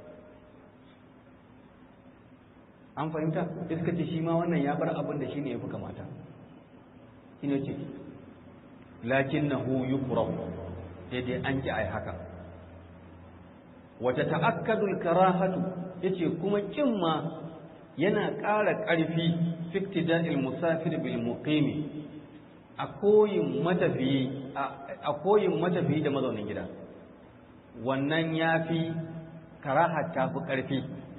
[SPEAKER 1] An fahimta? Sai suka ce shi ma wannan ya bar abin da shine yafi kamata. Ina ce lakinnahu yukrahu, sai dai an ki ai haka. Wata ta'akkadul karahatu, yace kuma kin ma yana ƙara ƙarfi fiktida'il musafir bil muqimi, a koyin matafiyi a koyin matafiyi da mazaunin gida, wannan yafi karaha ta fi ƙarfi.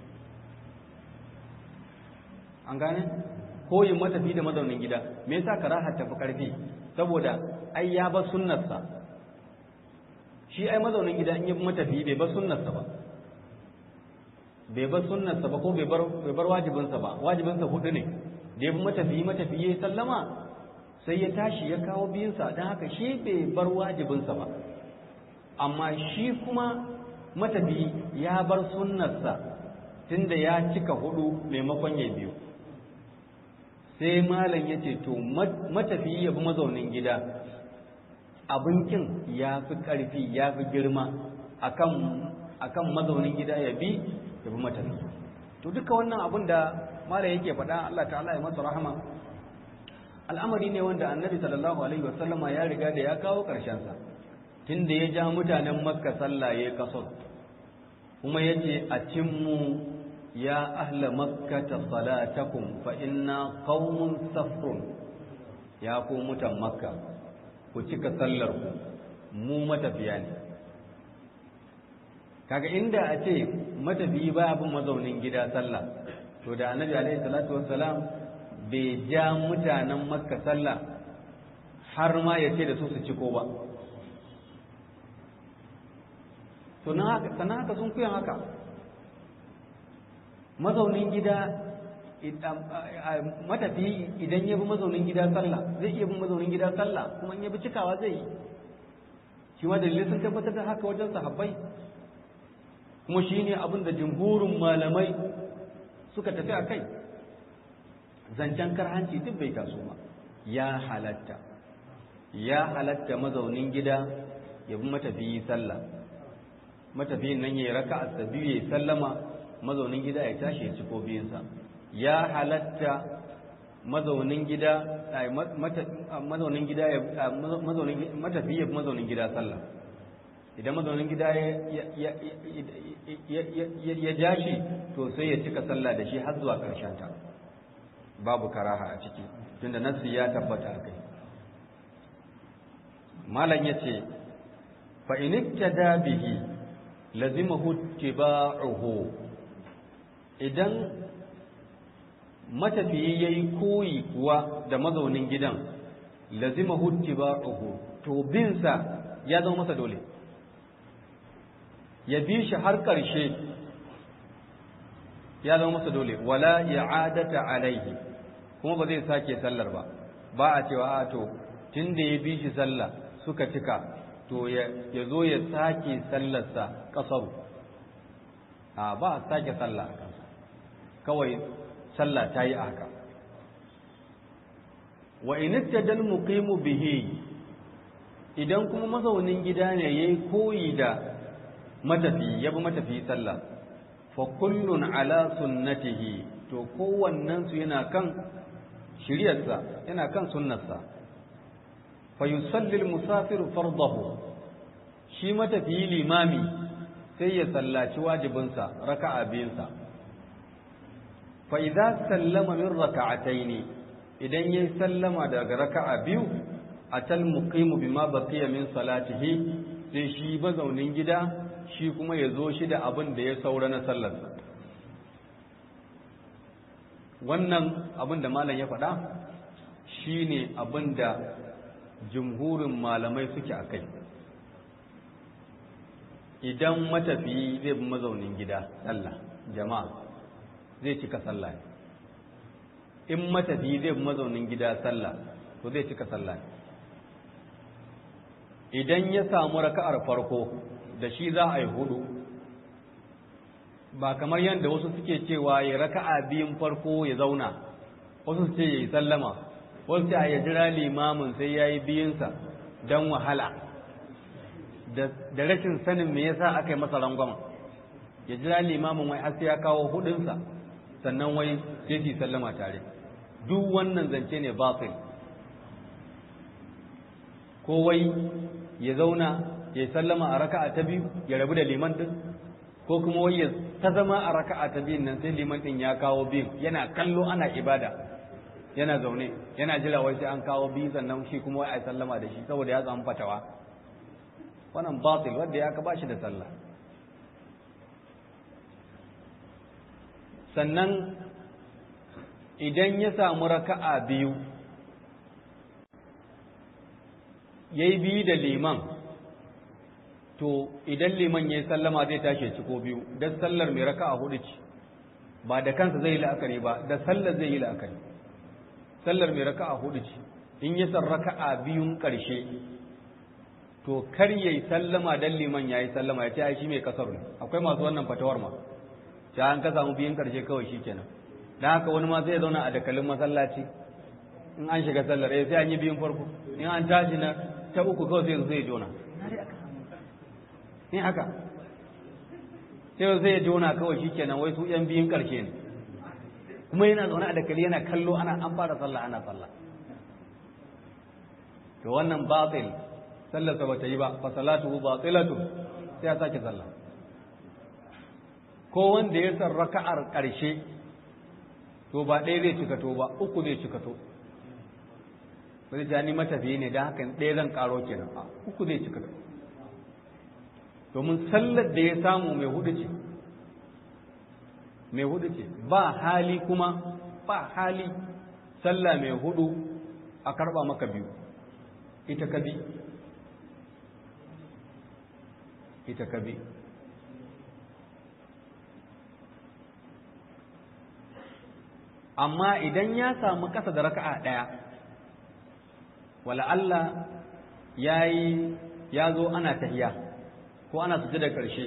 [SPEAKER 1] An gane? Koyin matafiyi da mazaunin gida, me yasa karaha ta fi ƙarfi? Saboda ai ya bar sunnarsa, shi ai mazaunin gida in yi matafiyi bai bar sunnarsa ba, bai bar sunnarsa ba ko bai bar wajibinsa ba, wajibinsa hudu ne, da ya bi matafiyi matafiyi ya sallama sai ya tashi ya kawo biyunsa, don haka shi bai bar wajibinsa ba, amma shi kuma matafiyi ya bar sunnarsa tunda ya cika hudu maimakon ya biyu. Sai malam ya ce to matafiyi ya bi mazaunin gida, abinkin ya fi ƙarfi ya fi girma akan mazaunin gida ya bi ya bi matafi. To duka wannan abin da mala yake faɗa, Allah ta'ala ya masa rahama, al'amari ne wanda annabi sallallahu alaihi wasallama ya riga da ya kawo ƙarshensa, tun da ya ja mutanen makka sallah ya kasar, kuma ya ce a cimmu ya ahla makkata salatakum fa inna qaumun safrun, ya ku mutan makka ku cika sallar ku, mu matafiya ne. Kaga inda a ce matafiyi ba abin mazaunin gida sallah, to da annabi alaihi salatu wassalam bai ja mutanen makka sallah har ma ya ce da su su ciko ba. To na haka sana haka sun kuyan haka mazaunin gida, matafiyi idan ya bi mazaunin gida sallah zai iya bin mazaunin gida sallah, kuma in ya bi cikawa zai yi. Shi ma dalilai sun tabbatar da haka wajen sahabbai, kuma shi ne abin da jumhurin malamai suka tafi a kai. Zancen karhanci duk bai taso ba, ya halatta ya halatta mazaunin gida ya bi matafiyi sallah, matafiyin nan ya yi raka'a ta biyu ya sallama, mazaunin gida ya tashi ya ci ko biyunsa. Ya halatta mazaunin gida mazaunin gida ya mazaunin matafiyi ya bi mazaunin gida sallah, idan mazaunin gida ya ja shi to sai ya cika sallah da shi har zuwa ƙarshen ta, babu karaha a ciki, tunda nassi ya tabbata a kai. Malam ya ce fa in ittada bihi lazimahu ittiba'uhu, idan matafiyi yayi koyi kuwa da mazaunin gidan, lazimahu ittiba'uhu, to binsa ya zama masa dole, ya bi shi har ƙarshe ya zama masa dole. Wala i'adata alaihi, kuma ba zai sake sallar ba, ba a cewa a to tunda ya bi shi sallah suka cika to ya zo ya sake sallarsa kasaru a ba a sake sallah a kansa kawai sallah ta yi a haka wa in ittajal muqimu bihi idan kuma mazaunin gida ne yayi koyi da matafi yabi matafi sallah fa kullun ala sunnatihi to kowannen su yana kan shiriyarsa yana kan sunnarsa fa yusalli al-musafir fardahu shi matafi limami sai ya sallaci wajibinsa raka'a biyunsa fa idza sallama min raka'ataini idan yayi sallama daga raka'a biyu atal muqimu bima baqiya min salatihi sai shi bazaunin gida shi kuma ya zo shi da abin da ya saura na sallarsa wannan abin da malam ya faɗa shine abin da jumhurin malamai suke a kai idan matafiyi zai bi mazaunin gida sallah jama'a zai cika sallah in matafiyi zai bi mazaunin gida sallah to zai cika sallah idan ya samu raka'ar farko da shi za a yi hudu ba kamar yadda wasu suke cewa ya raka'a biyun farko ya zauna wasu su ce ya yi sallama wasu ce ya jira limamin sai ya yi biyunsa don wahala da rashin sanin me yasa aka yi masa rangwama ya jira limamin wai har sai ya kawo hudunsa sannan wai sai su sallama tare duk wannan zance ne batil ko wai ya zauna ya sallama a raka'a ta biyu ya rabu da liman din ko kuma wai ya ta zama a raka'a ta biyun nan sai liman din ya kawo biyu yana kallo ana ibada yana zaune yana jira wai sai an kawo biyu sannan shi kuma wai a sallama da shi saboda ya samu fatawa wannan batil wanda ya ka bashi da sallah sannan idan ya samu raka'a biyu yayi biyu da liman to idan liman yayi sallama zai tashi ci ko biyu dan sallar mai raka'a hudu ce ba da kansa zai yi la'akari ba da sallar zai yi la'akari sallar mai raka'a hudu ce in ya san raka'a biyun karshe to kar yayi sallama dan liman yayi sallama ya ce ai shi mai kasar ne akwai masu wannan fatawar ma ta an ka samu biyun karshe kawai shikenan dan haka wani ma zai zauna a dakalin masallaci in an shiga sallar eh sai an yi biyun farko in an tashi na ta uku kawai sai zai jona in haka sai zai jona kawai shikenan wai su yan biyun karshe ne kuma yana zaune a dakali yana kallo ana an fara sallah ana sallah to wannan batil sallarsa ba ta yi ba fa salatuhu batilatu sai ya sake sallah ko wanda ya san raka'ar ƙarshe to ba ɗaya zai cikato ba uku zai cikato sai ja ni matafiyi ne dan haka ɗaya zan karo kenan a uku zai cikato domin sallar da ya samu mai hudu ce mai hudu ce ba hali kuma ba hali sallah mai hudu a karba maka biyu ita ka bi ita ka bi amma idan ya samu ƙasa da raka'a ɗaya wala Allah yayi ya zo ana tahiya ko ana sujada ƙarshe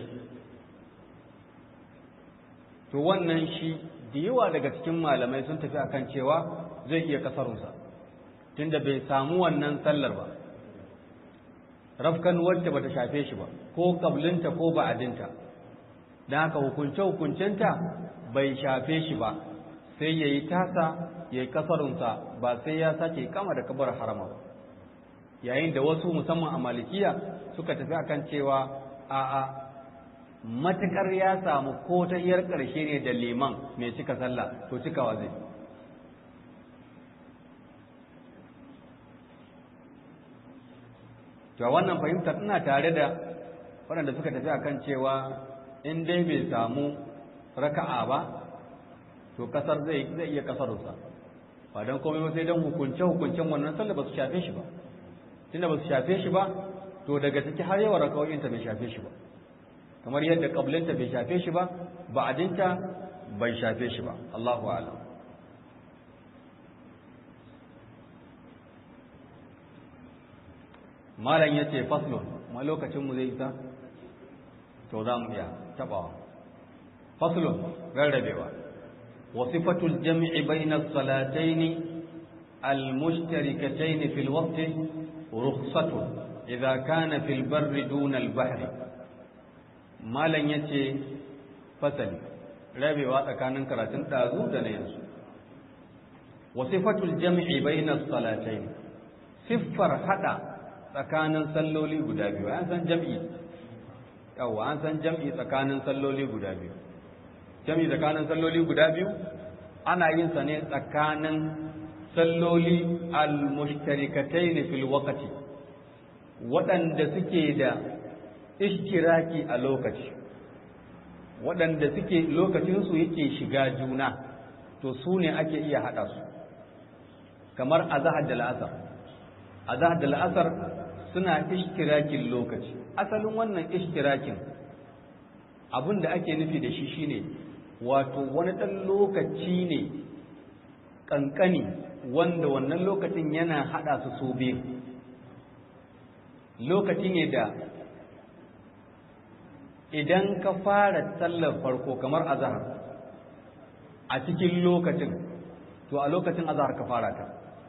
[SPEAKER 1] to wannan shi da yawa daga cikin malamai sun tafi akan cewa zai iya kasarunsa tunda bai samu wannan sallar ba rafkan wacce bata shafe shi ba ko kablinta ko ba'adinta dan haka hukunce hukuncenta bai shafe shi ba sai yayi tasa yayi kasarunsa ba sai ya sake kama da kabar harama ba yayin da wasu musamman a malikiya suka tafi akan cewa a a matukar ya samu ko ta iyar karshe ne da liman mai cika sallah to cikawa zai to wannan fahimtar ina tare da waɗanda suka tafi akan cewa in dai bai samu raka'a ba to kasar zai zai iya kasarsa ba dan komai ba sai dan hukunce hukuncen wannan sallah ba su shafe shi ba tunda ba su shafe shi ba to daga ciki har yawan raka'o'in ta bai shafe shi ba kamar yadda qablinta bai shafe shi ba ba'dinta bai shafe shi ba Allahu a'lam malam yace faslun ma lokacin mu zai isa to za mu iya tabawa faslun rarrabewa wasifatul jam'i bayna as-salatayn al-mushtarikatayn fil waqti rukhsatun idha kana fil barri duna al-bahri malam yace fasali rabewa tsakanin karatun dazu da na yanzu wasifatul jam'i bayna as-salatayn siffar hada tsakanin salloli guda biyu an san jam'i yawa an san jam'i tsakanin salloli guda biyu jam'i tsakanin salloli guda biyu ana yin sa ne tsakanin salloli al-mushtarikatayn fil waqti waɗanda suke da ishtiraki a lokaci waɗanda suke lokacinsu yake shiga juna to su ne ake iya haɗa su kamar azahar da la'asar azahar da la'asar suna ishtirakin lokaci asalin wannan ishtirakin abin da ake nufi da shi shine wato wani ɗan lokaci ne ƙanƙani wanda wannan lokacin yana haɗa su su biyu lokaci ne da idan ka fara sallar farko kamar azahar a cikin lokacin to a lokacin azahar ka fara ta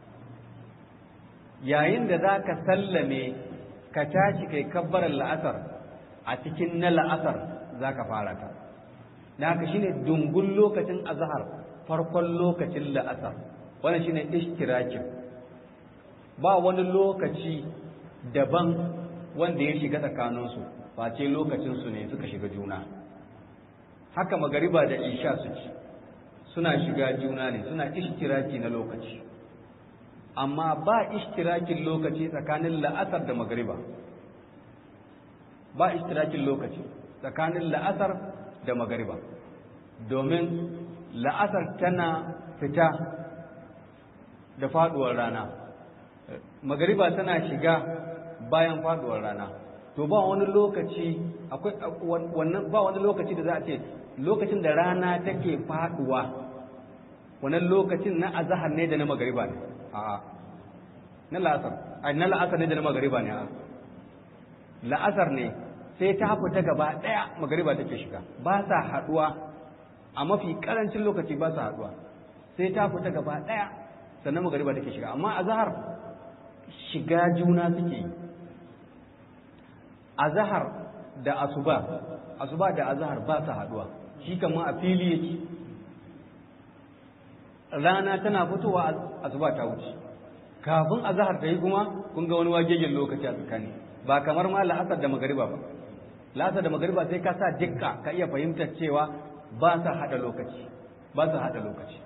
[SPEAKER 1] yayin da za ka sallame ka tashi kai kabbarar la'asar a cikin na la'asar za ka fara ta da haka shine dungun lokacin azahar farkon lokacin la'asar wannan shine ishtirakin ba wani lokaci daban wanda ya shiga tsakaninsu face lokacinsu ne suka shiga juna haka magariba da isha su ci suna shiga juna ne suna ishtiraki na lokaci amma ba ishtirakin lokaci tsakanin la'asar da magariba ba ishtirakin lokaci tsakanin la'asar da magariba domin la'asar tana fita da faduwar rana magariba tana shiga bayan faduwar rana to ba wani lokaci akwai wannan ba wani lokaci da za a ce lokacin da rana take faduwa wannan lokacin na azhar ne da na magariba ne a'a na la'asar ai na la'asar ne da na magariba ne a'a la'asar ne sai ta fita gaba daya magariba take shiga ba sa haduwa a mafi karancin lokaci ba sa haduwa sai ta fita gaba daya sannan magariba take shiga amma azhar shiga juna suke yi azhar da asuba asuba da azhar ba sa haduwa shi kamar a fili yake rana tana fitowa asuba ta wuce kafin azhar ta yi kuma kun ga wani wagegen lokaci a tsakani ba kamar ma la'asar da magariba ba la'asar da magariba sai ka sa dukka ka iya fahimtar cewa ba sa hada lokaci ba sa hada lokaci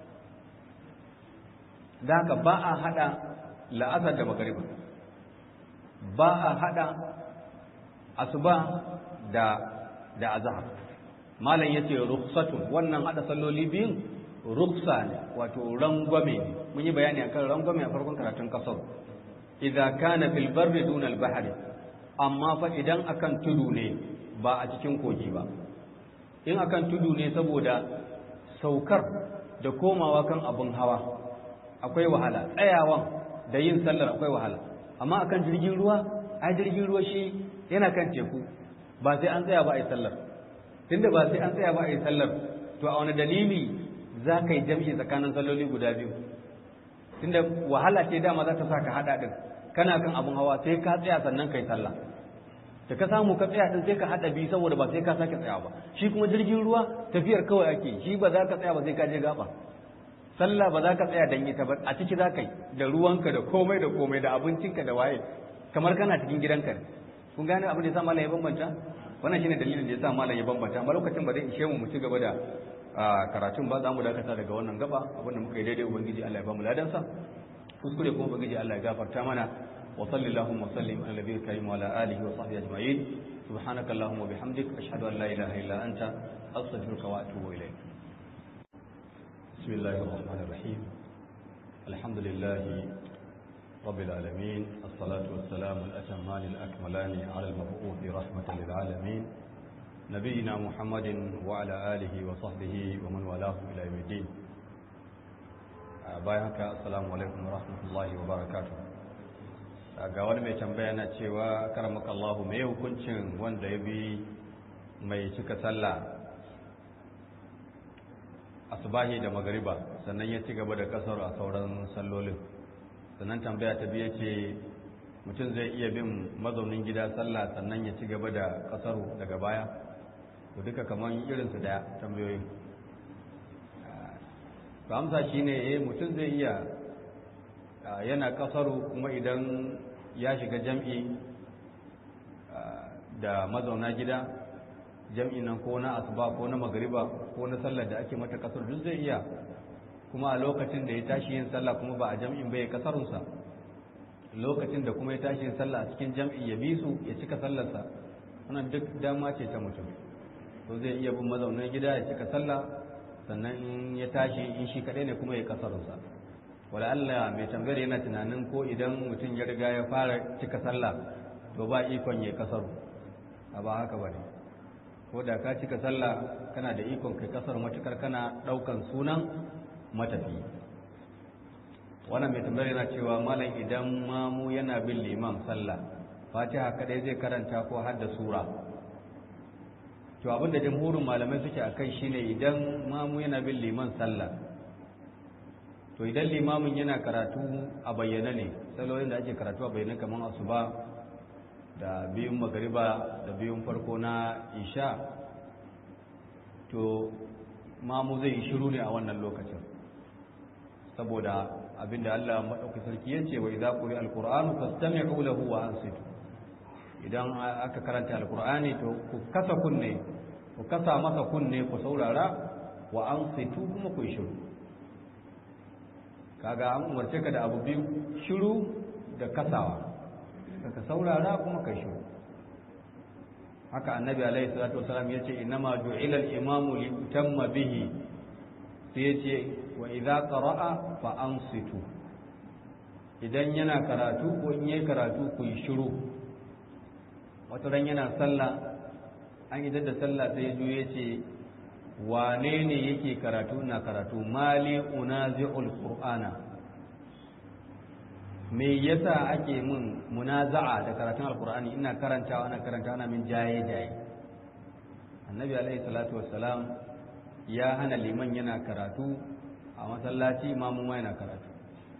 [SPEAKER 1] da haka ba a hada la'asar da magariba ba a hada asuba da da azhar malam yace rukhsatun wannan hada salloli biyun rukhsa ne wato rangwame ne mun yi bayani akan rangwame a farkon karatun kasar idza kana fil barri duna al bahri amma fa idan akan tudu ne ba a cikin kogi ba in akan tudu ne saboda saukar da komawa kan abun hawa akwai wahala tsayawan da yin sallar akwai wahala amma akan jirgin ruwa ai jirgin ruwa shi yana kan teku ba sai an tsaya ba a yi sallar tunda ba sai an tsaya ba a yi sallar to a wani dalili za ka yi jam'i tsakanin salloli guda biyu tunda wahala ce dama za ta sa ka haɗa ɗin kana kan abun hawa sai ka tsaya sannan ka yi sallah da ka samu ka tsaya ɗin sai ka haɗa biyu saboda ba sai ka sake tsaya ba shi kuma jirgin ruwa tafiyar kawai ake shi ba za ka tsaya ba sai ka je gaba sallah ba za ka tsaya dan yi ta ba a ciki za ka yi da ruwanka da komai da komai da abincinka da waye kamar kana cikin gidanka ne kun gane abin da ya sa malam ya bambanta wannan shine dalilin da ya sa malam ya bambanta amma lokacin ba zai ishe mu mu ci gaba da karatun ba za mu dakata daga wannan gaba abin da muka yi daidai ubangiji Allah ya ba mu ladan sa kuskure kuma ubangiji Allah ya gafarta mana wa sallallahu wa sallim ala nabiyil karim wa ala alihi wa sahbihi ajma'in subhanaka allahumma wa bihamdik ashhadu an la ilaha illa anta astaghfiruka wa atubu ilayk bismillahir rahmanir rahim alhamdulillahi رب العالمين الصلاة والسلام الأتمان الأكملان على المبعوث رحمة للعالمين نبينا محمد وعلى آله وصحبه ومن والاه إلى يوم الدين بايعك السلام عليكم ورحمة الله وبركاته ga wani mai tambaya na cewa karamakallahu mai hukuncin wanda ya bi mai cika sallah asubahi da magariba sannan ya ci gaba da kasar a sauran sallolin. Sannan tambaya ta biya ce mutum zai iya bin mazaunin gida sallah sannan ya ci gaba da kasaru daga baya, to duka kamar irinsu daya tambayoyin. to amsa shine eh mutum zai iya yana kasaru kuma idan ya shiga jam'i da mazauna gida, jam'i nan ko na asuba ko na magariba ko na sallar da ake mata kasar duk zai iya, kuma a lokacin da ya tashi yin sallah kuma ba a jam'in bai kasarunsa, lokacin da kuma ya tashi yin sallah a cikin jam'i ya bi su ya cika sallarsa, wannan duk dama ce ta mutum. to zai iya bin mazaunin gida ya cika sallah, sannan in ya tashi in shi kadai ne kuma ya kasarunsa. wala Allah mai tambayar yana tunanin ko idan mutum ya riga ya fara cika sallah to ba ikon ya kasaru, a ba haka bane. ko da ka cika sallah kana da ikon kai kasar matukar kana daukan sunan matafi. wannan mai tambayar yana cewa malam idan mamu yana bin liman sallah fatiha kadai zai karanta ko har da sura? to abinda jamhurin malamai suke akai shine idan mamu yana bin liman sallah, to idan limamin yana karatu a bayyana ne, sallolin da ake karatu a bayyana kamar asuba da biyun magariba da biyun farko na isha, to mamu zai yi shiru ne a wannan lokacin, saboda abinda Allah maɗauki sarki ya ce wa idza quri alqur'anu fastami'u lahu wa ansitu. idan aka karanta alqur'ani to ku kasa kunne, ku kasa masa kunne ku saurara, wa ansitu kuma ku yi shiru. kaga an umarce ka da abu biyu, shiru da kasawa, ka saurara kuma kai shiru. haka annabi alaihi salatu wasalam yace innama ju'ila al-imamu li yutamma bihi, sai yace wa idza qara'a fa ansitu, idan yana karatu ko in yayi karatu ku yi shiru. wata ran yana sallah, an idar da sallah sai ya juye yace wane ne yake karatu na karatu, mali unazi'ul qur'ana, me yasa ake mun munaza'a da karatun alqur'ani, ina karantawa ana karantawa ana min jaye jaye. annabi alaihi salatu wassalam ya hana liman yana karatu a masallaci, mamu ma yana karatu.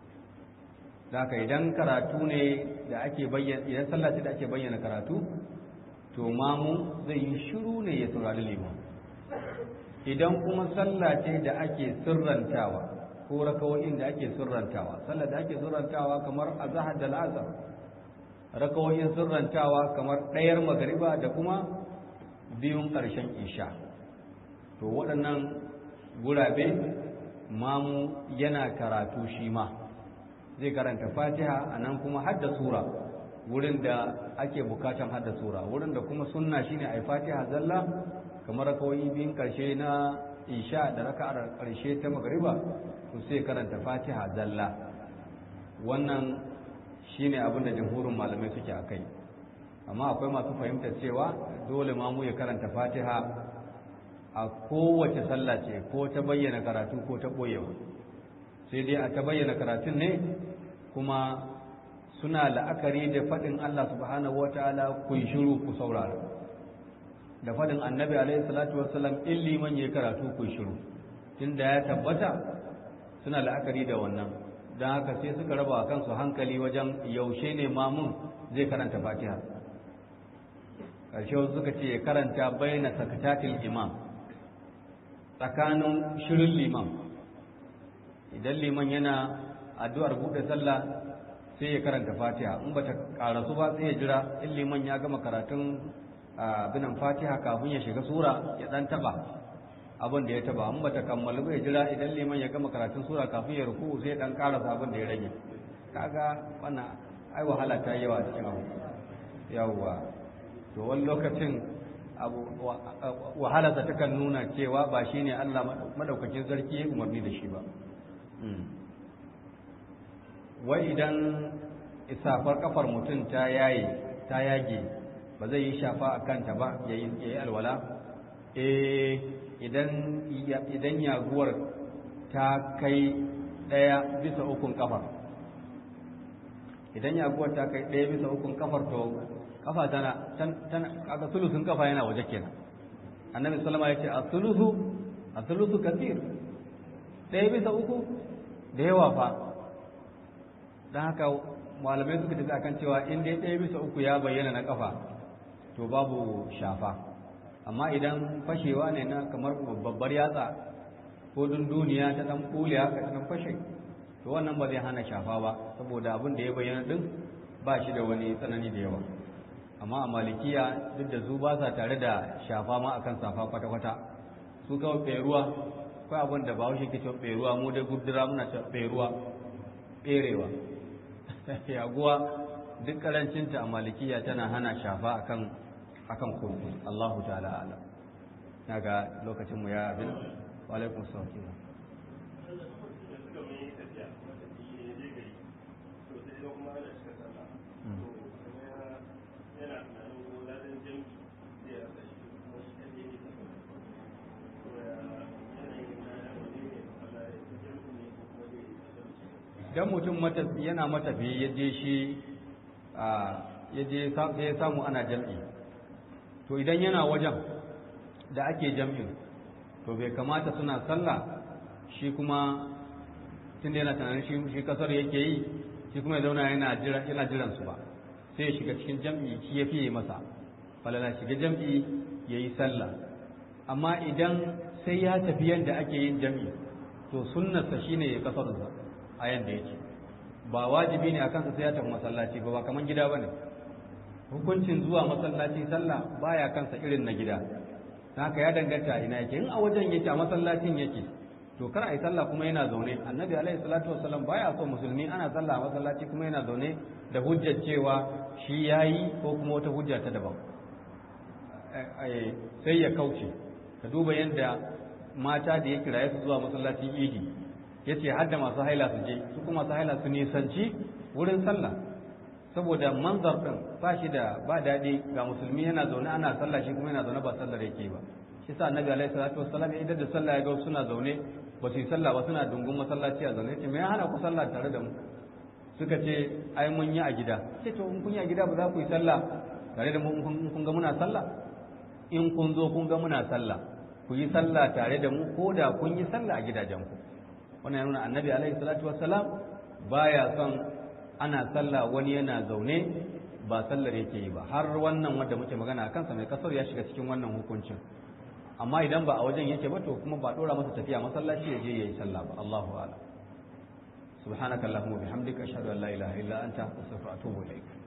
[SPEAKER 1] haka idan karatu ne da ake bayyana, idan sallah ce da ake bayyana karatu, to mamu zai yi shiru ne ya saurari liman. idan kuma sallah ce da ake sirrantawa ko rakawoyin da ake sirrantawa, sallah da ake sirrantawa kamar azhar da al'asr, rakawoyin sirrantawa kamar ɗayar magariba da kuma biyun ƙarshen isha, to waɗannan gurabe mamu yana karatu shi ma zai karanta fatiha, a nan kuma hadda sura wurin da ake bukatan hadda sura, wurin da kuma sunna shine ai fatiha zalla kamar rakawoyi biyun karshe na isha da raka'ar karshe ta magariba, to sai karanta fatiha zalla. wannan shine abin da jamhurin malamai suke akai, amma akwai masu fahimtar cewa dole ma mu ya karanta fatiha a kowace sallah ce, ko ta bayyana karatu ko ta boyewa. sai dai a ta bayyana karatun ne kuma suna la'akari da faɗin Allah subhanahu wataala ku shiru ku saurara, da faɗin annabi alaihi salatu wassalam in liman ya karatu ku shiru, tunda ya tabbata suna la'akari da wannan. don haka sai suka raba kansu hankali wajen yaushe ne mamun zai karanta fatiha. ƙarshe suka ce ya karanta baina sakatatil imam, tsakanin shirin liman. idan liman yana addu'ar buɗe sallah sai ya karanta fatiha, in bata karasu ba sai ya jira in liman ya gama karatun binan fatiha kafin ya shiga sura ya dan taba abin da ya taba, in bata kammalu ba ya jira idan liman ya gama karatun sura kafin ya ruku sai dan karasa abin da ya rage. kaga wannan ai wahala ta yawa a cikin abu yawa, to wani lokacin abu wahalarsa takan nuna cewa ba shine Allah madaukakin sarki ya umarni da shi ba. wai idan isafar kafar mutum ta yaye ta yage ba zai yi shafa a kanta ba ya yi alwala? eh idan idan yaguwar ta kai ɗaya bisa ukun kafar, idan yaguwar ta kai ɗaya bisa ukun kafar to kafa tana tana kaga sulusun kafa yana waje kenan annabi sallama ya ce as-sulusu as-sulusu kathir ɗaya bisa uku da yawa fa don haka malamai suka tafi akan cewa in dai ɗaya bisa uku ya bayyana na kafa to babu shafa amma idan fashewa ne na kamar babbar yatsa ko dunduniya ta dan kule haka ta dan fashe to wannan ba zai hana shafa ba saboda abin da ya bayyana din ba shi da wani tsanani da yawa amma a malikiya duk da su ba sa tare da shafa ma akan safa kwata-kwata su kawai feruwa akwai abin da bahaushe ke cewa feruwa mu da gudura muna cewa feruwa ferewa yaguwa duk karancinta a malikiya tana hana shafa akan akan kofi Allahu ta'ala ala naga lokacin mu ya abin wa alaikum assalam dan mutum yana matafi ya je shi ya je ya samu ana jam'i to idan yana wajen da ake jam'in to bai kamata suna sallah shi kuma tun da yana tunanin shi shi kasar yake yi shi kuma ya zauna yana jira yana jiran su ba sai ya shiga cikin jam'i shi ya fiye masa falala shiga jam'i yayi sallah amma idan sai ya tafi yadda ake yin jam'i to sunnarsa shine ya kasarsa a yadda yake ba wajibi ne akan sa sai ya tafi masallaci ba ba kaman gida bane hukuncin zuwa masallaci sallah baya kansa irin na gida haka ya danganta ina yake in a wajen yake a masallacin yake to kar a yi sallah kuma yana zaune annabi alaihi salatu wassalam baya so musulmi ana sallah a masallaci kuma yana zaune da hujjar cewa shi yayi ko kuma wata hujja ta daban sai ya kauce ka duba yadda mata da ya kiraye su zuwa masallacin idi ya ce hadda masu haila su je su kuma masu haila su nisanci wurin sallah saboda manzar ɗin ba shi da ba daɗi ga musulmi yana zaune ana sallah shi kuma yana zaune ba sallar yake ba shi sa annabi alaihi salatu wassalam idan da sallah ya ga suna zaune ba su yi sallah ba suna dungun masallaci a zaune ce me ya hana ku sallah tare da mu suka ce ai mun yi a gida ce to in kun yi a gida ba za ku yi sallah tare da mu in kun ga muna sallah in kun zo kun ga muna sallah ku yi sallah tare da mu ko da kun yi sallah a gidajenku wannan ya nuna annabi alaihi salatu wassalam baya son ana sallah wani yana zaune ba sallar yake yi ba har wannan wanda muke magana a kansa mai kasar ya shiga cikin wannan hukuncin amma idan ba a wajen yake ba to kuma ba dora masa tafiya masallaci ya je yayi sallah ba Allahu a'lam subhanakallahumma bihamdika ashhadu an la ilaha illa anta astaghfiruka wa atubu ilaik